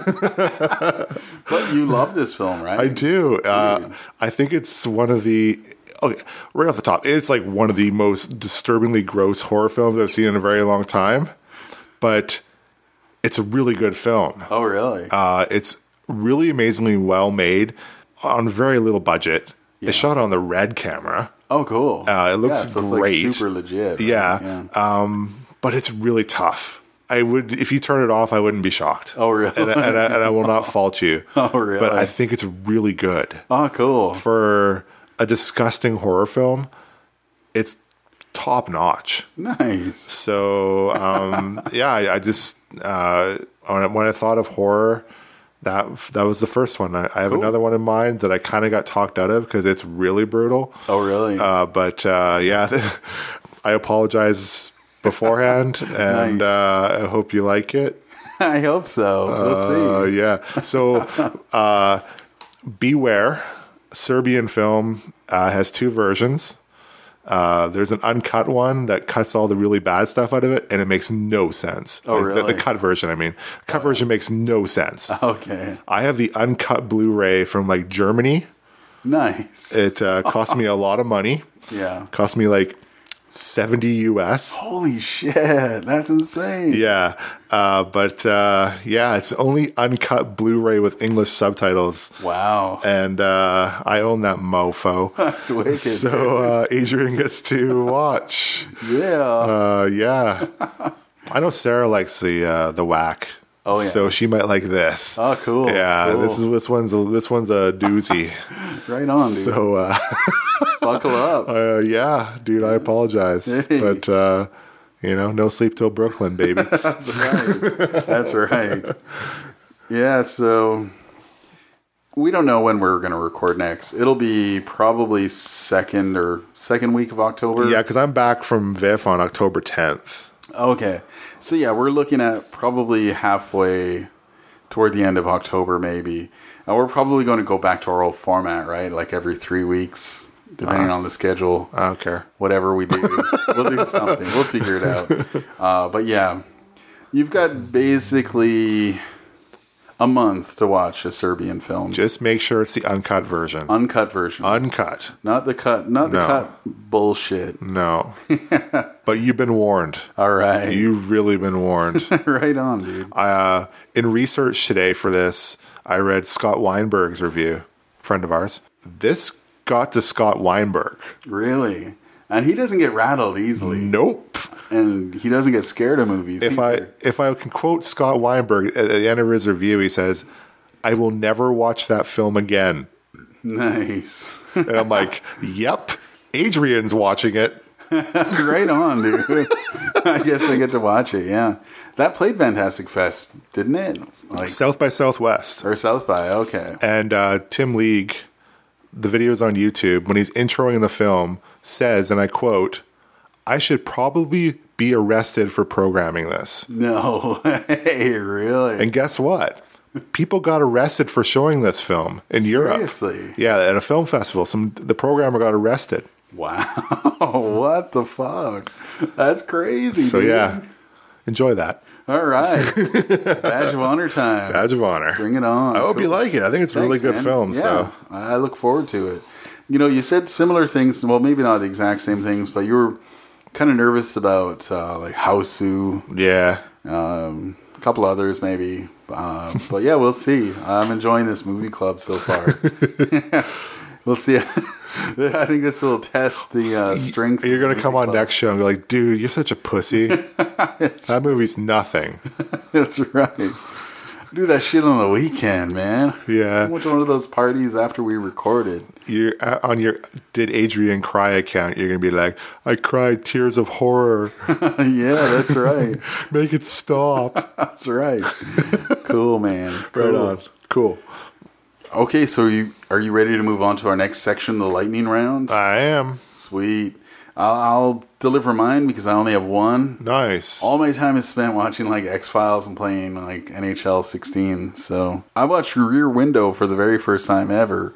But you love this film, right? I do. I think it's one of the... Okay, right off the top, it's like one of the most disturbingly gross horror films I've seen in a very long time. But it's a really good film. Oh, really? It's really amazingly well made on very little budget. Yeah. It's shot on the Red camera. Oh, cool. It looks so it's great. like super legit. Right? Yeah. But it's really tough. If you turn it off, I wouldn't be shocked. Oh, really? And I will not fault you. Oh, really? But I think it's really good. Oh, cool. For a disgusting horror film, it's top notch. Nice. So, I just, when I thought of horror, that was the first one. I have another one in mind that I kind of got talked out of because it's really brutal. Oh, really? I apologize beforehand, and Nice. I hope you like it. I hope so. We'll see. Yeah. So, Beware, Serbian film, has two versions. There's an uncut one that cuts all the really bad stuff out of it, and it makes no sense. Oh, really? The cut version, I mean. The cut version makes no sense. Okay. I have the uncut Blu-ray from, like, Germany. Nice. It cost me a lot of money. Yeah. Cost me, like, $70 US. Holy shit. That's insane. Yeah. It's only uncut Blu-ray with English subtitles. Wow. And I own that mofo. That's wicked. So Adrian gets to watch. Yeah. Yeah. I know Sarah likes the whack. Oh, yeah. So she might like this. Oh, cool. Yeah. Cool. This one's a doozy. Right on, dude. So Buckle up. yeah, dude, I apologize. Hey. But no sleep till Brooklyn, baby. That's right. That's right. Yeah, so we don't know when we're going to record next. It'll be probably second week of October. Yeah, because I'm back from VIF on October 10th. Okay. So yeah, we're looking at probably halfway toward the end of October, maybe. And we're probably going to go back to our old format, right? Like every 3 weeks, depending on the schedule. I don't care. Whatever we do, we'll do something. We'll figure it out. But yeah, you've got basically a month to watch a Serbian film. Just make sure it's the uncut version. Uncut version. Uncut. Not the cut bullshit. No. But you've been warned. All right. You've really been warned. Right on, dude. In research today for this, I read Scott Weinberg's review, friend of ours. This got to Scott Weinberg. Really? And he doesn't get rattled easily. Nope. And he doesn't get scared of movies either. If I can quote Scott Weinberg at the end of his review, he says, "I will never watch that film again." Nice. And I'm like, yep, Adrian's watching it. Right on, dude. I guess I get to watch it, yeah. That played Fantastic Fest, didn't it? Like South by Southwest. Or South by, okay. And Tim League, the video's on YouTube, when he's introing the film, says, and I quote, "I should probably be arrested for programming this." No way, really? And guess what? People got arrested for showing this film in Europe. Seriously? Yeah, at a film festival. The programmer got arrested. Wow. What the fuck? That's crazy, So dude. yeah, enjoy that. All right. Badge of honor time. Badge of honor. Bring it on. I hope you like it. I think it's a really Thanks, good man. film. Yeah, So I look forward to it. You said similar things. Well, maybe not the exact same things, but you were kind of nervous about like Hausu, yeah. a couple others maybe. But yeah, we'll see. I'm enjoying this movie club so far. We'll see. I think this will test the strength. You're going of to the come movie on club. next show and go like, dude, you're such a pussy. That movie's nothing. That's right. Do that shit on the weekend, man. Yeah. I went to one of those parties after we recorded. You're on your Did Adrian Cry account. You're going to be like, I cried tears of horror. Yeah, that's right. Make it stop. That's right. Cool, man. Cool. Right on. Cool. Okay, so are you ready to move on to our next section, the lightning round? I am. Sweet. I'll deliver mine because I only have one. Nice. All my time is spent watching like X-Files and playing like NHL 16. So I watched Rear Window for the very first time ever.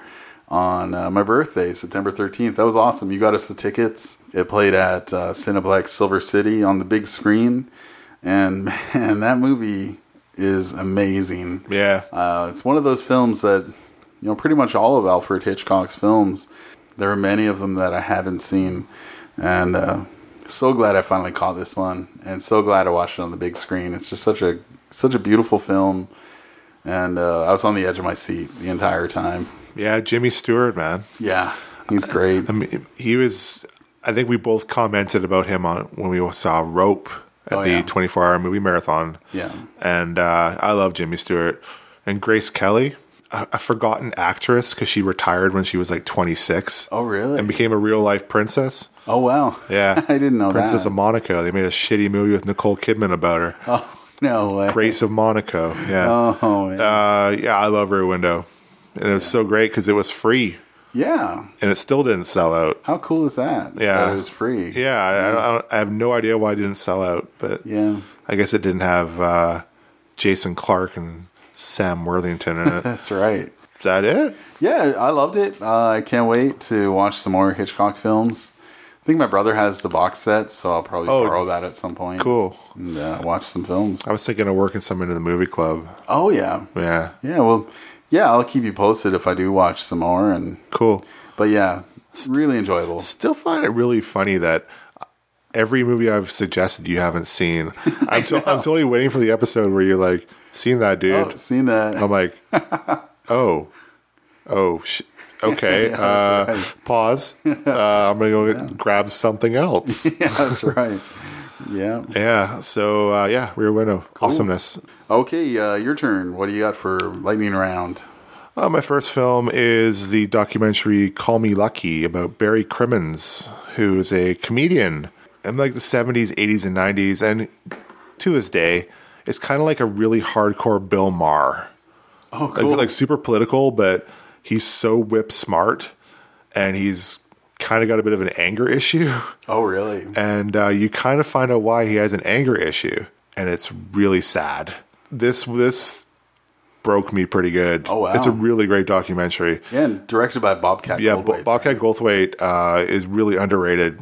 on my birthday, September 13th. That was awesome. You got us the tickets. It played at Cineplex Silver City on the big screen. And man, that movie is amazing. Yeah. It's one of those films that, pretty much all of Alfred Hitchcock's films, there are many of them that I haven't seen. And so glad I finally caught this one. And so glad I watched it on the big screen. It's just such a beautiful film. And I was on the edge of my seat the entire time. Yeah, Jimmy Stewart, man. Yeah, he's great. I mean, I think we both commented about him when we saw Rope at the 24-hour movie marathon. Yeah. And I love Jimmy Stewart. And Grace Kelly, a forgotten actress because she retired when she was like 26. Oh, really? And became a real-life princess. Oh, wow. Yeah. I didn't know Princess that. of Monaco. They made a shitty movie with Nicole Kidman about her. Oh, no way. Grace of Monaco. Yeah. Oh, man. Yeah, I love Rear Window. And it was so great because it was free. Yeah. And it still didn't sell out. How cool is that? Yeah. That it was free. Yeah, I have no idea why it didn't sell out. But Yeah. I guess it didn't have Jason Clarke and Sam Worthington in it. That's right. Is that it? Yeah, I loved it. I can't wait to watch some more Hitchcock films. I think my brother has the box set, so I'll probably borrow that at some point. Cool. And watch some films. I was thinking of working some into the movie club. Oh, yeah. Yeah. Yeah, well, yeah, I'll keep you posted if I do watch some more. Cool. But yeah, really enjoyable. Still find it really funny that every movie I've suggested you haven't seen. I'm totally waiting for the episode where you're like, seen that, dude? Oh, seen that. I'm like, okay. Right. Pause. I'm going to go grab something else. Yeah, that's right. Yeah. Yeah. So, Rear Window. Cool. Awesomeness. Okay, your turn. What do you got for lightning round? My first film is the documentary Call Me Lucky about Barry Crimmins, who's a comedian in like the 70s, 80s, and 90s. And to this day, it's kind of like a really hardcore Bill Maher. Oh, cool. Like super political, but he's so whip smart. And he's kind of got a bit of an anger issue. Oh, really? And you kind of find out why he has an anger issue. And it's really sad. This broke me pretty good. Oh, wow. It's a really great documentary. Yeah, and directed by Bobcat Goldthwait. Bobcat Goldthwait is really underrated.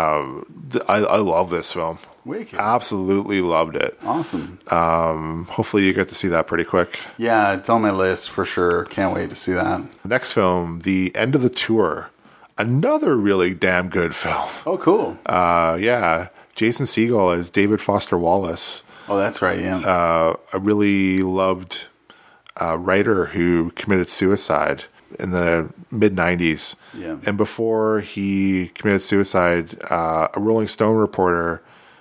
I love this film. Wicked. Absolutely loved it. Awesome. Hopefully you get to see that pretty quick. Yeah, it's on my list for sure. Can't wait to see that. Next film, The End of the Tour. Another really damn good film. Oh, cool. Jason Segel as David Foster Wallace. Oh, that's right, yeah. I really loved a writer who committed suicide in the mid-90s. Yeah. And before he committed suicide, a Rolling Stone reporter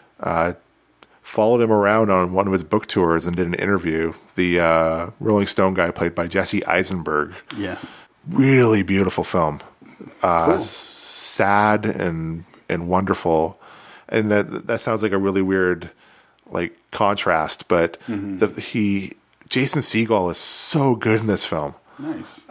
followed him around on one of his book tours and did an interview. The Rolling Stone guy played by Jesse Eisenberg. Yeah. Really beautiful film. Cool. Sad and wonderful. And that sounds like a really weird like contrast, but Jason Segel is so good in this film. Nice.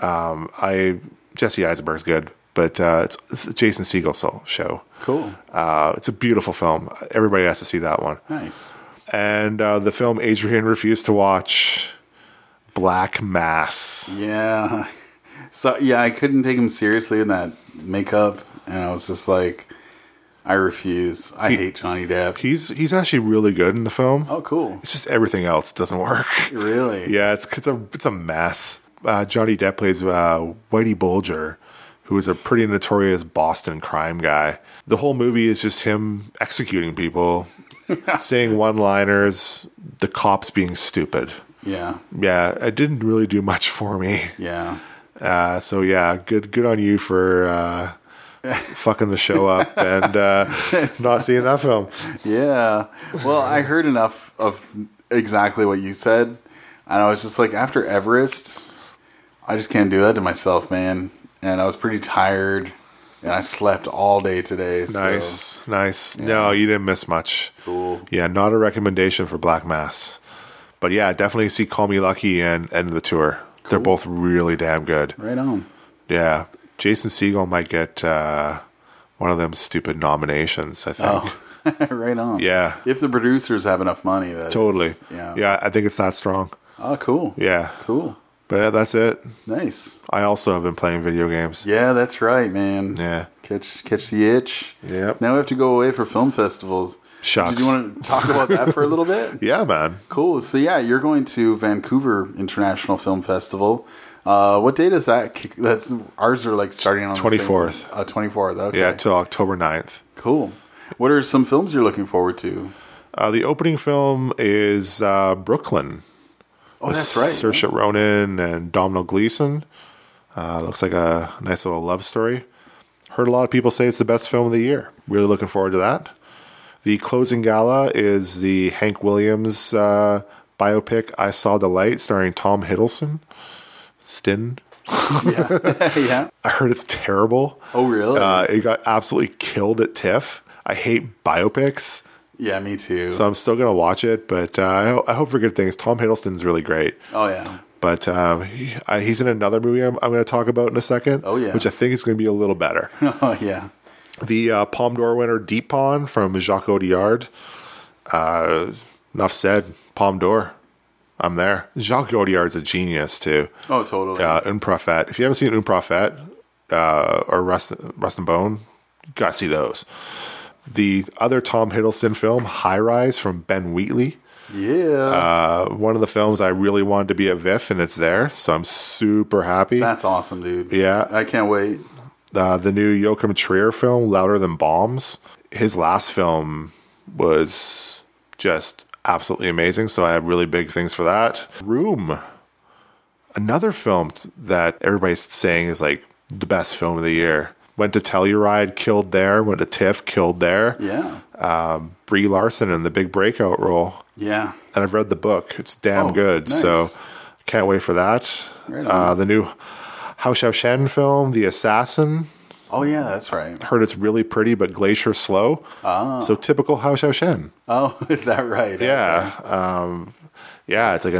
Jesse Eisenberg's good, but it's a Jason Segel show. Cool. It's a beautiful film. Everybody has to see that one. Nice. And the film Adrian refused to watch, Black Mass. Yeah. So, yeah, I couldn't take him seriously in that makeup, and I was just like, I refuse. I hate Johnny Depp. He's actually really good in the film. Oh, cool. It's just everything else doesn't work. Really? Yeah, it's a mess. Johnny Depp plays Whitey Bulger, who is a pretty notorious Boston crime guy. The whole movie is just him executing people, saying one-liners, the cops being stupid. Yeah. Yeah, it didn't really do much for me. Yeah. So yeah, good on you for fucking the show up and not seeing that film. Yeah. Well, I heard enough of exactly what you said, and I was just like, after Everest, I just can't do that to myself, man. And I was pretty tired, and I slept all day today. So. Nice. Yeah. No, you didn't miss much. Cool. Yeah, not a recommendation for Black Mass. But yeah, definitely see Call Me Lucky and End of the Tour. Cool. They're both really damn good. Right on. Yeah. Jason Segel might get one of them stupid nominations, I think. Oh, right on. Yeah. If the producers have enough money. Totally. Yeah. Yeah, I think it's that strong. Oh, cool. Yeah. Cool. But yeah, that's it. Nice. I also have been playing video games. Yeah, that's right, man. Yeah. Catch the itch. Yep. Now we have to go away for film festivals. Shucks. Did you want to talk about that for a little bit? Yeah, man. Cool. So yeah, you're going to Vancouver International Film Festival. What date is that? That's ours are like starting on 24th. 24th. Okay. Yeah, till October 9th. Cool. What are some films you're looking forward to? The opening film is Brooklyn. Oh, that's right. Saoirse Ronan and Domhnall Gleeson. Looks like a nice little love story. Heard a lot of people say it's the best film of the year. Really looking forward to that. The closing gala is the Hank Williams biopic, I Saw the Light, starring Tom Hiddleston. Yeah. I heard it's terrible. Oh, really? It got absolutely killed at TIFF. I hate biopics, Yeah, me too. so I'm still going to watch it, but I hope for good things. Tom Hiddleston's really great. Oh, yeah. But he's in another movie I'm going to talk about in a second, Oh, yeah. which I think is going to be a little better. Oh, yeah. The Palme d'Or winner, Deep Pond, from Jacques Audiard. Enough said. Palme d'Or. I'm there. Jacques Audiard's a genius, too. Oh, totally. Un Prophet. If you haven't seen Un Prophet or Rust and Bone, you got to see those. The other Tom Hiddleston film, High Rise, from Ben Wheatley. Yeah. One of the films I really wanted to be at VIFF, and it's there, so I'm super happy. That's awesome, dude. Yeah. I can't wait. The new Joachim Trier film, Louder Than Bombs. His last film was just absolutely amazing, so I have really big things for that. Room. Another film that everybody's saying is like the best film of the year. Went to Telluride, killed there. Went to TIFF, killed there. Yeah. Brie Larson in the big breakout role. Yeah. And I've read the book. It's damn good. Nice. So can't wait for that. Right on. The new Hao Xiaoshen film, The Assassin. Oh, yeah, that's right. Heard it's really pretty, but glacier slow. So typical Hao Xiaoshen. Oh, is that right? Yeah. Yeah, it's like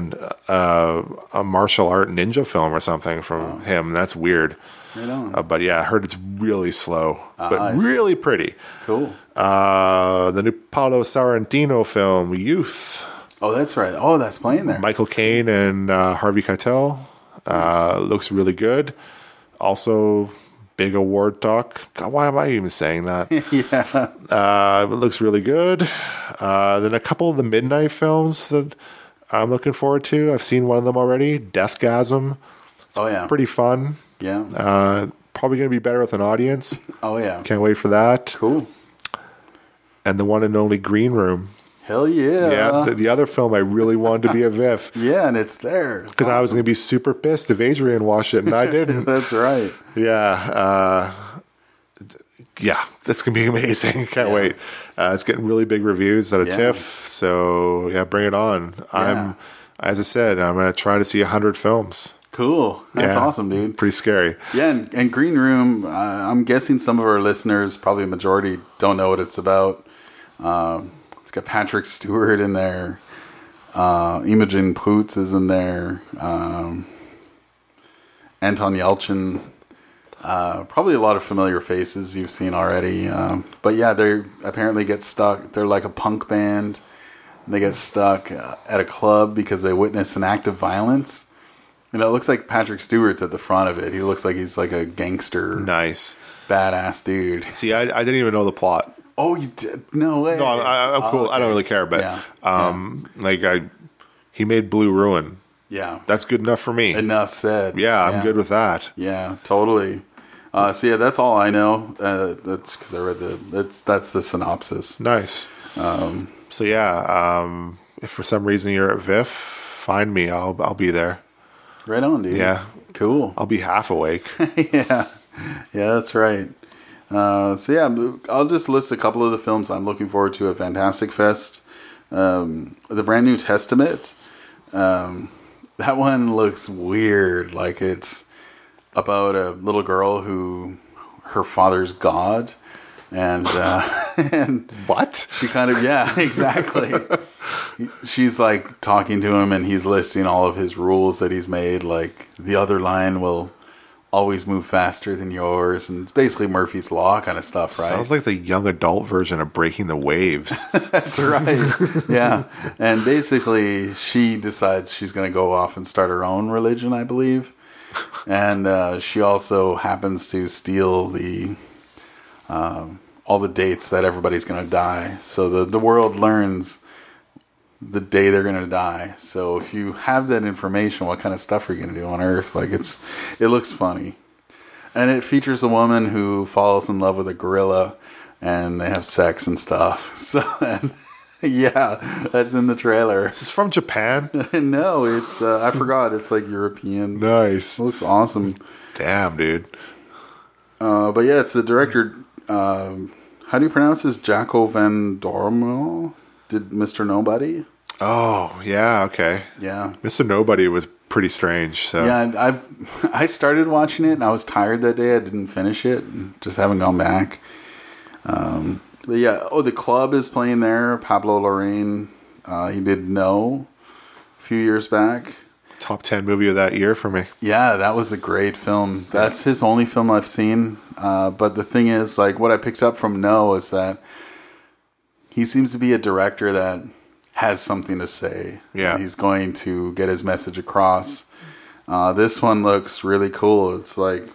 a martial art ninja film or something from him. That's weird. Right on. But yeah, I heard it's really slow, but I see. really pretty. Cool. The new Paolo Sorrentino film, Youth. Oh, that's right. Oh, that's playing there. Michael Caine and Harvey Keitel. Looks really good. Also, big award talk. God, why am I even saying that? Yeah. It looks really good. Then a couple of the midnight films that I'm looking forward to. I've seen one of them already. Deathgasm. Oh, yeah. Pretty fun. Yeah. Probably going to be better with an audience. Oh, yeah. Can't wait for that. Cool. And the one and only Green Room. Hell yeah. Yeah, the other film I really wanted to be at VIFF. Yeah, and it's there. Because I was going to be super pissed if Adrian watched it and I didn't. That's right. Yeah. Yeah, that's going to be amazing. Can't wait. It's getting really big reviews at a TIFF. So, yeah, bring it on. As I said, I'm going to try to see 100 films. Cool. That's Yeah. awesome, dude. Pretty scary. Yeah, and Green Room, I'm guessing some of our listeners, probably a majority, don't know what it's about. It's got Patrick Stewart in there. Imogen Poots is in there. Anton Yelchin. Probably a lot of familiar faces you've seen already. But yeah, they apparently get stuck. They're like a punk band. They get stuck at a club because they witness an act of violence. And it looks like Patrick Stewart's at the front of it. He looks like he's like a gangster, Nice. badass dude. See, I didn't even know the plot. Oh, you did? No way. No, I'm cool. Okay. I don't really care, but he made Blue Ruin. Yeah. That's good enough for me. Enough said. Yeah, I'm good with that. Yeah, totally. So yeah, that's all I know. That's because I read that's the synopsis. Nice. So yeah, if for some reason you're at VIFF, find me. I'll be there. Right on, dude. Yeah. Cool. I'll be half awake. Yeah, that's right. So yeah, I'll just list a couple of the films I'm looking forward to at Fantastic Fest. The Brand New Testament. That one looks weird. Like it's about a little girl who her father's God. And What? she kind of, yeah, exactly. She's like talking to him and he's listing all of his rules that he's made. Like the other lion will always move faster than yours, and it's basically Murphy's Law kind of stuff, right? Sounds like the young adult version of Breaking the Waves. That's right. Yeah. And basically, she decides she's going to go off and start her own religion, I believe. And she also happens to steal all the dates that everybody's going to die. So the world learns the day they're going to die. So if you have that information, what kind of stuff are you going to do on Earth? Like, it looks funny. And it features a woman who falls in love with a gorilla, and they have sex and stuff. So, yeah, that's in the trailer. This is from Japan? No, it's, I forgot, it's like European. Nice. It looks awesome. Damn, dude. But yeah, it's the director, how do you pronounce this? Jaco van Dormel? Did Mr. Nobody? Oh, yeah, okay. Yeah. Mr. Nobody was pretty strange. So Yeah, I started watching it, and I was tired that day. I didn't finish it. Just haven't gone back. But yeah, The Club is playing there. Pablo Larraín, he did No a few years back. Top 10 movie of that year for me. Yeah, that was a great film. That's his only film I've seen. But the thing is, like, what I picked up from No is that he seems to be a director that has something to say. Yeah. And he's going to get his message across. This one looks really cool. It's like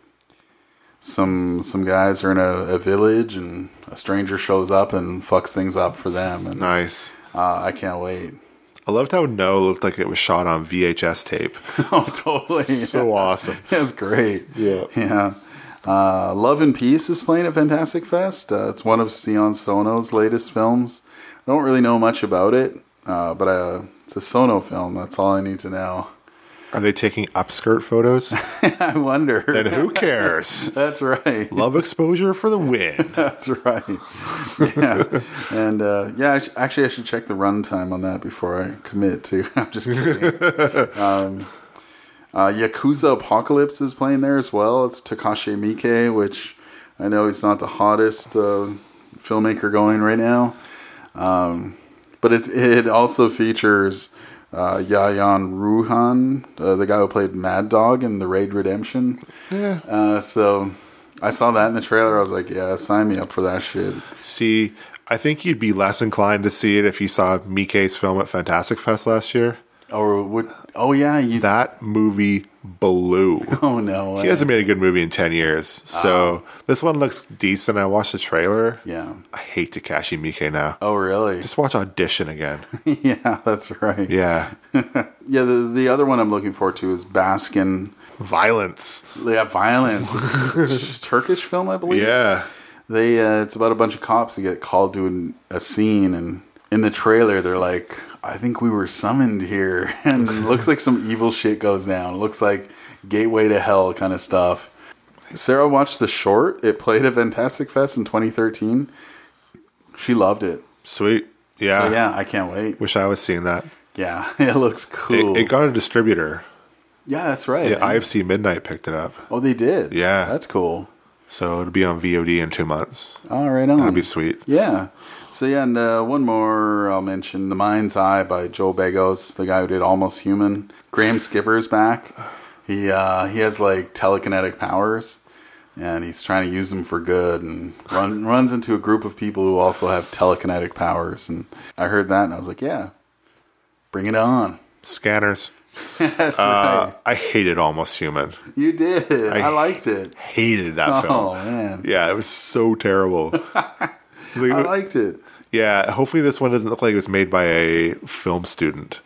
some guys are in a village, and a stranger shows up and fucks things up for them. And Nice. I can't wait. I loved how No looked like it was shot on VHS tape. Oh, totally. So awesome. That's great. Yeah. Yeah. Love and Peace is playing at Fantastic Fest. It's one of Sion Sono's latest films. I don't really know much about it, but it's a Sono film. That's all I need to know. Are they taking upskirt photos? I wonder. Then who cares? That's right. Love exposure for the win. That's right. Yeah. And actually, I should check the runtime on that before I commit to. I'm just kidding. Yakuza Apocalypse is playing there as well. It's Takashi Miike, which I know he's not the hottest filmmaker going right now. But it also features Yayan Ruhan, the guy who played Mad Dog in The Raid Redemption. Yeah. So I saw that in the trailer. I was like, yeah, sign me up for that shit. See, I think you'd be less inclined to see it if you saw Miike's film at Fantastic Fest last year. Or would... Oh, yeah. That movie blew. Oh, no. He hasn't made a good movie in 10 years. So this one looks decent. I watched the trailer. Yeah. I hate Takashi Miike now. Oh, really? Just watch Audition again. Yeah, that's right. Yeah. Yeah, the other one I'm looking forward to is Baskin. Violence. Yeah, Violence. It's a Turkish film, I believe. Yeah. It's about a bunch of cops who get called to a scene, and in the trailer they're like, I think we were summoned here, and it looks like some evil shit goes down. It looks like Gateway to Hell kind of stuff. Sarah watched the short. It played at Fantastic Fest in 2013. She loved it. Sweet. Yeah. So yeah, I can't wait. Wish I was seeing that. Yeah, it looks cool. It got a distributor. Yeah, that's right. Yeah, IFC Midnight picked it up. Oh, they did? Yeah. That's cool. So it'll be on VOD in 2 months. All right, on. That'd be sweet. Yeah. So yeah, and one more I'll mention: The Mind's Eye by Joe Begos, the guy who did Almost Human. Graham Skipper's back. He has like telekinetic powers, and he's trying to use them for good, and runs into a group of people who also have telekinetic powers. And I heard that, and I was like, yeah, bring it on. Scanners. That's right. I hated Almost Human. You did. I liked it. Hated that film. Oh man. Yeah, it was so terrible. I liked it. Yeah, hopefully this one doesn't look like it was made by a film student.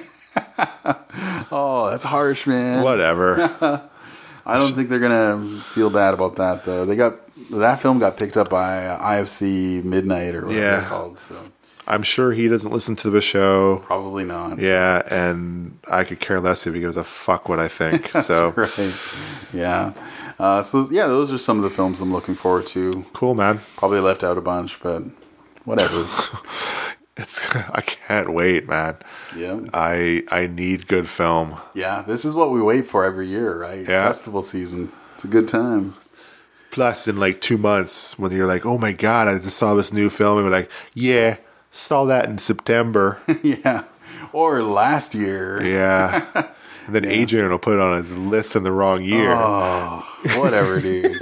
Oh, that's harsh, man. Whatever. I don't think they're gonna feel bad about that though. That film got picked up by IFC Midnight or whatever they're called. So I'm sure he doesn't listen to the show. probably not. Yeah, and I could care less if he gives a fuck what I think. So Right. Yeah. So yeah, those are some of the films I'm looking forward to. cool, man. Probably left out a bunch, but whatever. I can't wait, man. Yeah. I need good film. Yeah. This is what we wait for every year, right? Yeah. Festival season. It's a good time. Plus, in like 2 months, when you're like, oh my God, I just saw this new film, and we're like, yeah, saw that in September. Yeah. Or last year. Yeah. And then Adrian will put it on his list in the wrong year. Oh, whatever, dude.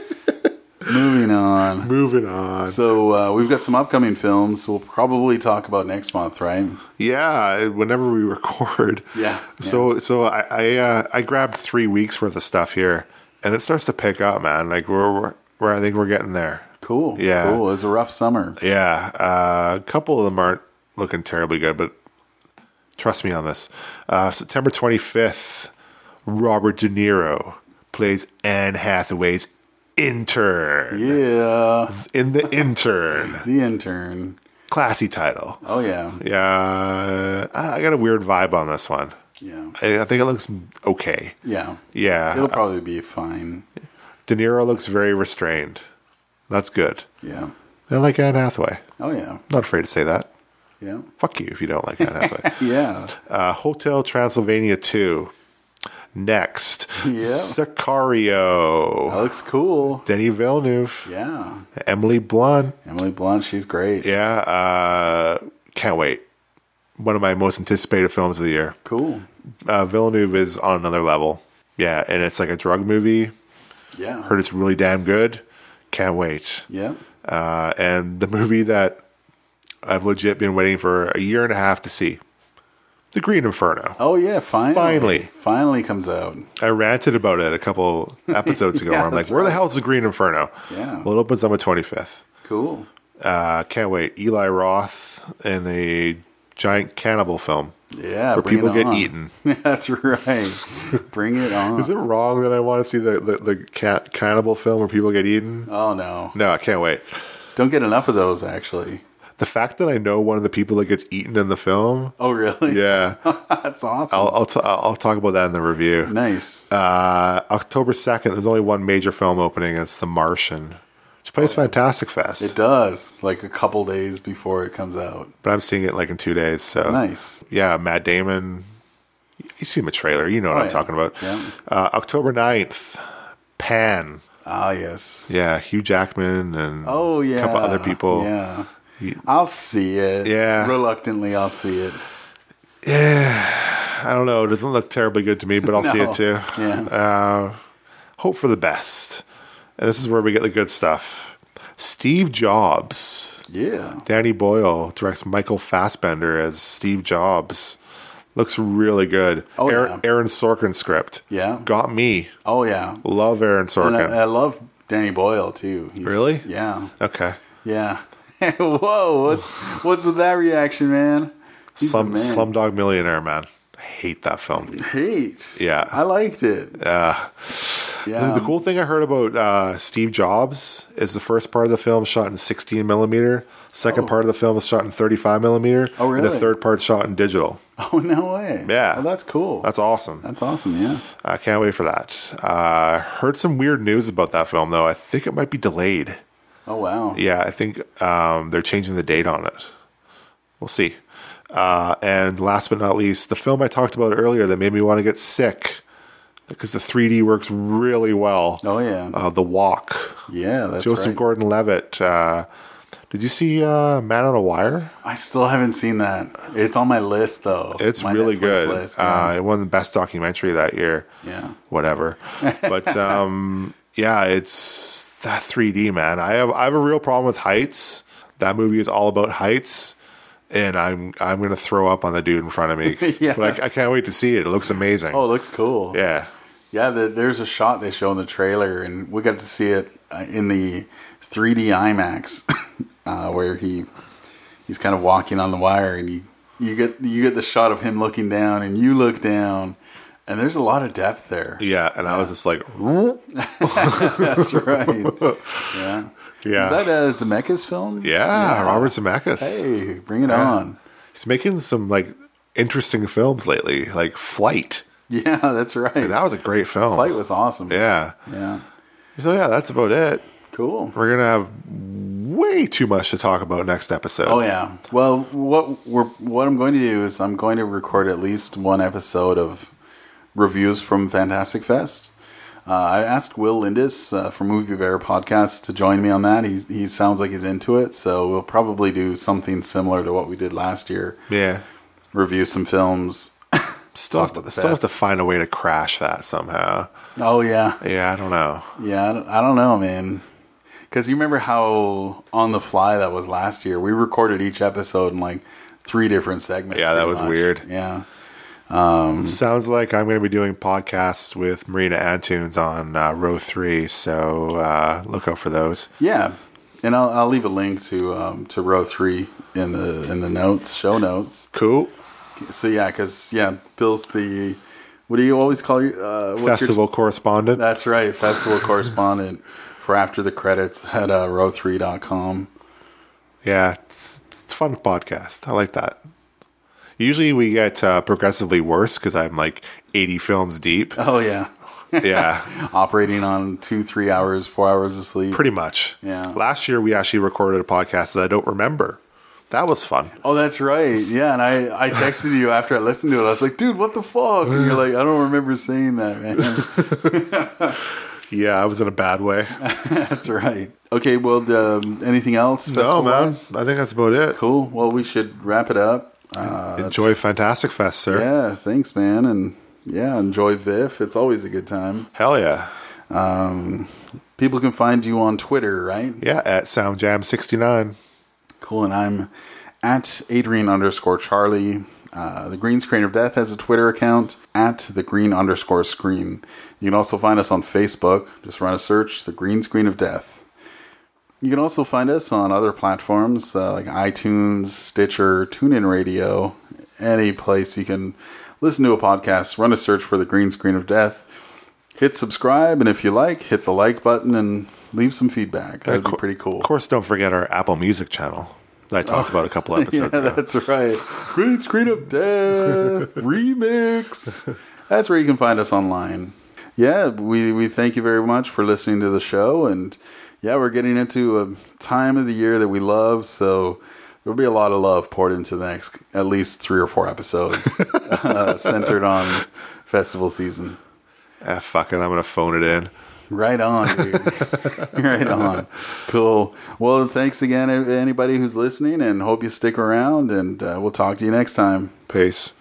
Moving on. Moving on. So we've got some upcoming films we'll probably talk about next month, right? Yeah, whenever we record. Yeah. So I grabbed 3 weeks worth of stuff here, and it starts to pick up, man. Like we're I think we're getting there. Cool. Yeah. Cool. It was a rough summer. Yeah, a couple of them aren't looking terribly good, but trust me on this. September 25th, Robert De Niro plays Anne Hathaway's intern. Yeah. In The Intern. The Intern. Classy title. Oh, yeah. Yeah, I got a weird vibe on this one. Yeah. I think it looks okay. Yeah. Yeah. It'll probably be fine. De Niro looks very restrained. That's good. Yeah. I like Anne Hathaway. Oh, yeah. Not afraid to say that. Yeah. Fuck you if you don't like Anne Hathaway. Yeah. Hotel Transylvania 2. Next. Yep. Sicario. That looks cool. Denis Villeneuve. Yeah. Emily Blunt. Emily Blunt, she's great. Yeah. Can't wait. One of my most anticipated films of the year. Cool. Villeneuve is on another level. Yeah, and it's like a drug movie. Yeah. Heard it's really damn good. Can't wait. Yeah. And the movie that I've legit been waiting for a year and a half to see. The Green Inferno. Oh, yeah. Finally. Finally. Finally comes out. I ranted about it a couple episodes ago. Yeah, where I'm like, that's where the right. hell is The Green Inferno? Yeah. Well, it opens on the 25th. Cool. Can't wait. Eli Roth in a giant cannibal film Yeah. where bring people it get on. eaten. That's right. Bring it on. Is it wrong that I want to see the cannibal film where people get eaten? Oh, no. No, I can't wait. Don't get enough of those, actually. The fact that I know one of the people that gets eaten in the film, Oh, really? yeah, That's awesome. I'll talk about that in the review. Nice. October 2nd, there's only one major film opening. It's The Martian, which plays Fantastic Fest. It does. Like a couple days before it comes out. But I'm seeing it like in 2 days. So Nice. yeah, Matt Damon. You see my trailer. You know what I'm yeah. talking about. Yeah. October 9th, Pan. Ah, yes. Yeah, Hugh Jackman and Oh, yeah. a couple other people. Yeah. I'll see it. Yeah. Reluctantly, I'll see it. Yeah, I don't know. It doesn't look terribly good to me, but I'll see No. it too. Yeah. Hope for the best. And this is where we get the good stuff. Steve Jobs. Yeah. Danny Boyle directs Michael Fassbender as Steve Jobs. Looks really good. Oh, yeah. Aaron Sorkin script. Yeah. Got me. Oh, yeah. Love Aaron And Sorkin. I love Danny Boyle, too. Really? Yeah. Okay. Yeah. Whoa. What's with that reaction, man? He's the man. Slumdog Millionaire, man. I hate that film. Hate. Yeah. I liked it. Yeah. The cool thing I heard about Steve Jobs is the first part of the film is shot in 16 millimeter. Second part of the film is shot in 35 millimeter. Oh, really? And the third part shot in digital. Oh, no way. Yeah. Well, that's cool. That's awesome. That's awesome, yeah. I can't wait for that. Heard some weird news about that film, though. I think it might be delayed. Oh, wow. Yeah, I think they're changing the date on it. We'll see. And last but not least, the film I talked about earlier that made me want to get sick because the 3D works really well. Oh, yeah. The Walk. Yeah, that's Joseph right. Gordon-Levitt. Did you see Man on a Wire? I still haven't seen that. It's on my list, though. It's My really Netflix good. list, yeah. It won the best documentary that year. Yeah. Whatever. But yeah, it's that 3D, man. I have a real problem with heights. That movie is all about heights. And I'm going to throw up on the dude in front of me. Yeah. But I can't wait to see it. It looks amazing. Oh, it looks cool. Yeah. Yeah, there's a shot they show in the trailer, and we got to see it in the 3D IMAX, where he's kind of walking on the wire, and you get the shot of him looking down, and you look down, and there's a lot of depth there. Yeah. And I was just like, That's right. Yeah. yeah. Is that a Zemeckis film? Yeah, Robert Zemeckis. Hey, bring it on. He's making some like interesting films lately, like Flight. Yeah, that's right. That was a great film. Flight was awesome. Yeah. Yeah. So yeah, that's about it. Cool. We're gonna have way too much to talk about next episode. Oh yeah. Well, what I'm going to do is I'm going to record at least one episode of reviews from Fantastic Fest. I asked Will Lindis from Movie Bear Podcast to join me on that. He sounds like he's into it, so we'll probably do something similar to what we did last year. Yeah. Review some films. Still have to find a way to crash that somehow. Oh yeah. Yeah, I don't know. Yeah, I don't know, man. Because you remember how on the fly that was last year? We recorded each episode in like 3 different segments. Yeah, that was weird. Yeah. Sounds like I'm going to be doing podcasts with Marina Antunes on Row 3, so look out for those. Yeah, and I'll leave a link to Row 3 in the notes, show notes. Cool. So yeah, because Bill's the, what do you always call you? Festival correspondent. That's right, festival correspondent for After the Credits at row3.com. Yeah, it's a fun podcast. I like that. Usually we get progressively worse because I'm like 80 films deep. Oh yeah. Yeah. Operating on 2-3 hours, 4 hours of sleep. Pretty much. Yeah. Last year we actually recorded a podcast that I don't remember. That was fun. Oh, that's right. Yeah, and I texted you after I listened to it. I was like, dude, what the fuck? And you're like, I don't remember saying that, man. Yeah, I was in a bad way. That's right. Okay, well, anything else? No, man. I think that's about it. Cool. Well, we should wrap it up. Enjoy Fantastic Fest, sir. Yeah, thanks, man. And yeah, enjoy VIF. It's always a good time. Hell yeah. People can find you on Twitter, right? Yeah, at SoundJam69. Cool. And I'm at Adrian_Charlie. The Green Screen of Death has a Twitter account at the green_screen. You can also find us on Facebook. Just run a search, The Green Screen of Death. You can also find us on other platforms like iTunes, Stitcher, TuneIn Radio, any place you can listen to a podcast. Run a search for The Green Screen of Death. Hit subscribe, and if you like, hit the like button and leave some feedback. That would be pretty cool. Of course, don't forget our Apple Music channel that I talked about a couple episodes ago. That's right. Green Screen of Death Remix. That's where you can find us online. Yeah, we thank you very much for listening to the show. And yeah, we're getting into a time of the year that we love. So there'll be a lot of love poured into the next at least 3 or 4 episodes centered on festival season. Fuck it. I'm going to phone it in. Right on, dude. Right on. Cool. Well, thanks again, anybody who's listening, and hope you stick around, and we'll talk to you next time. Peace.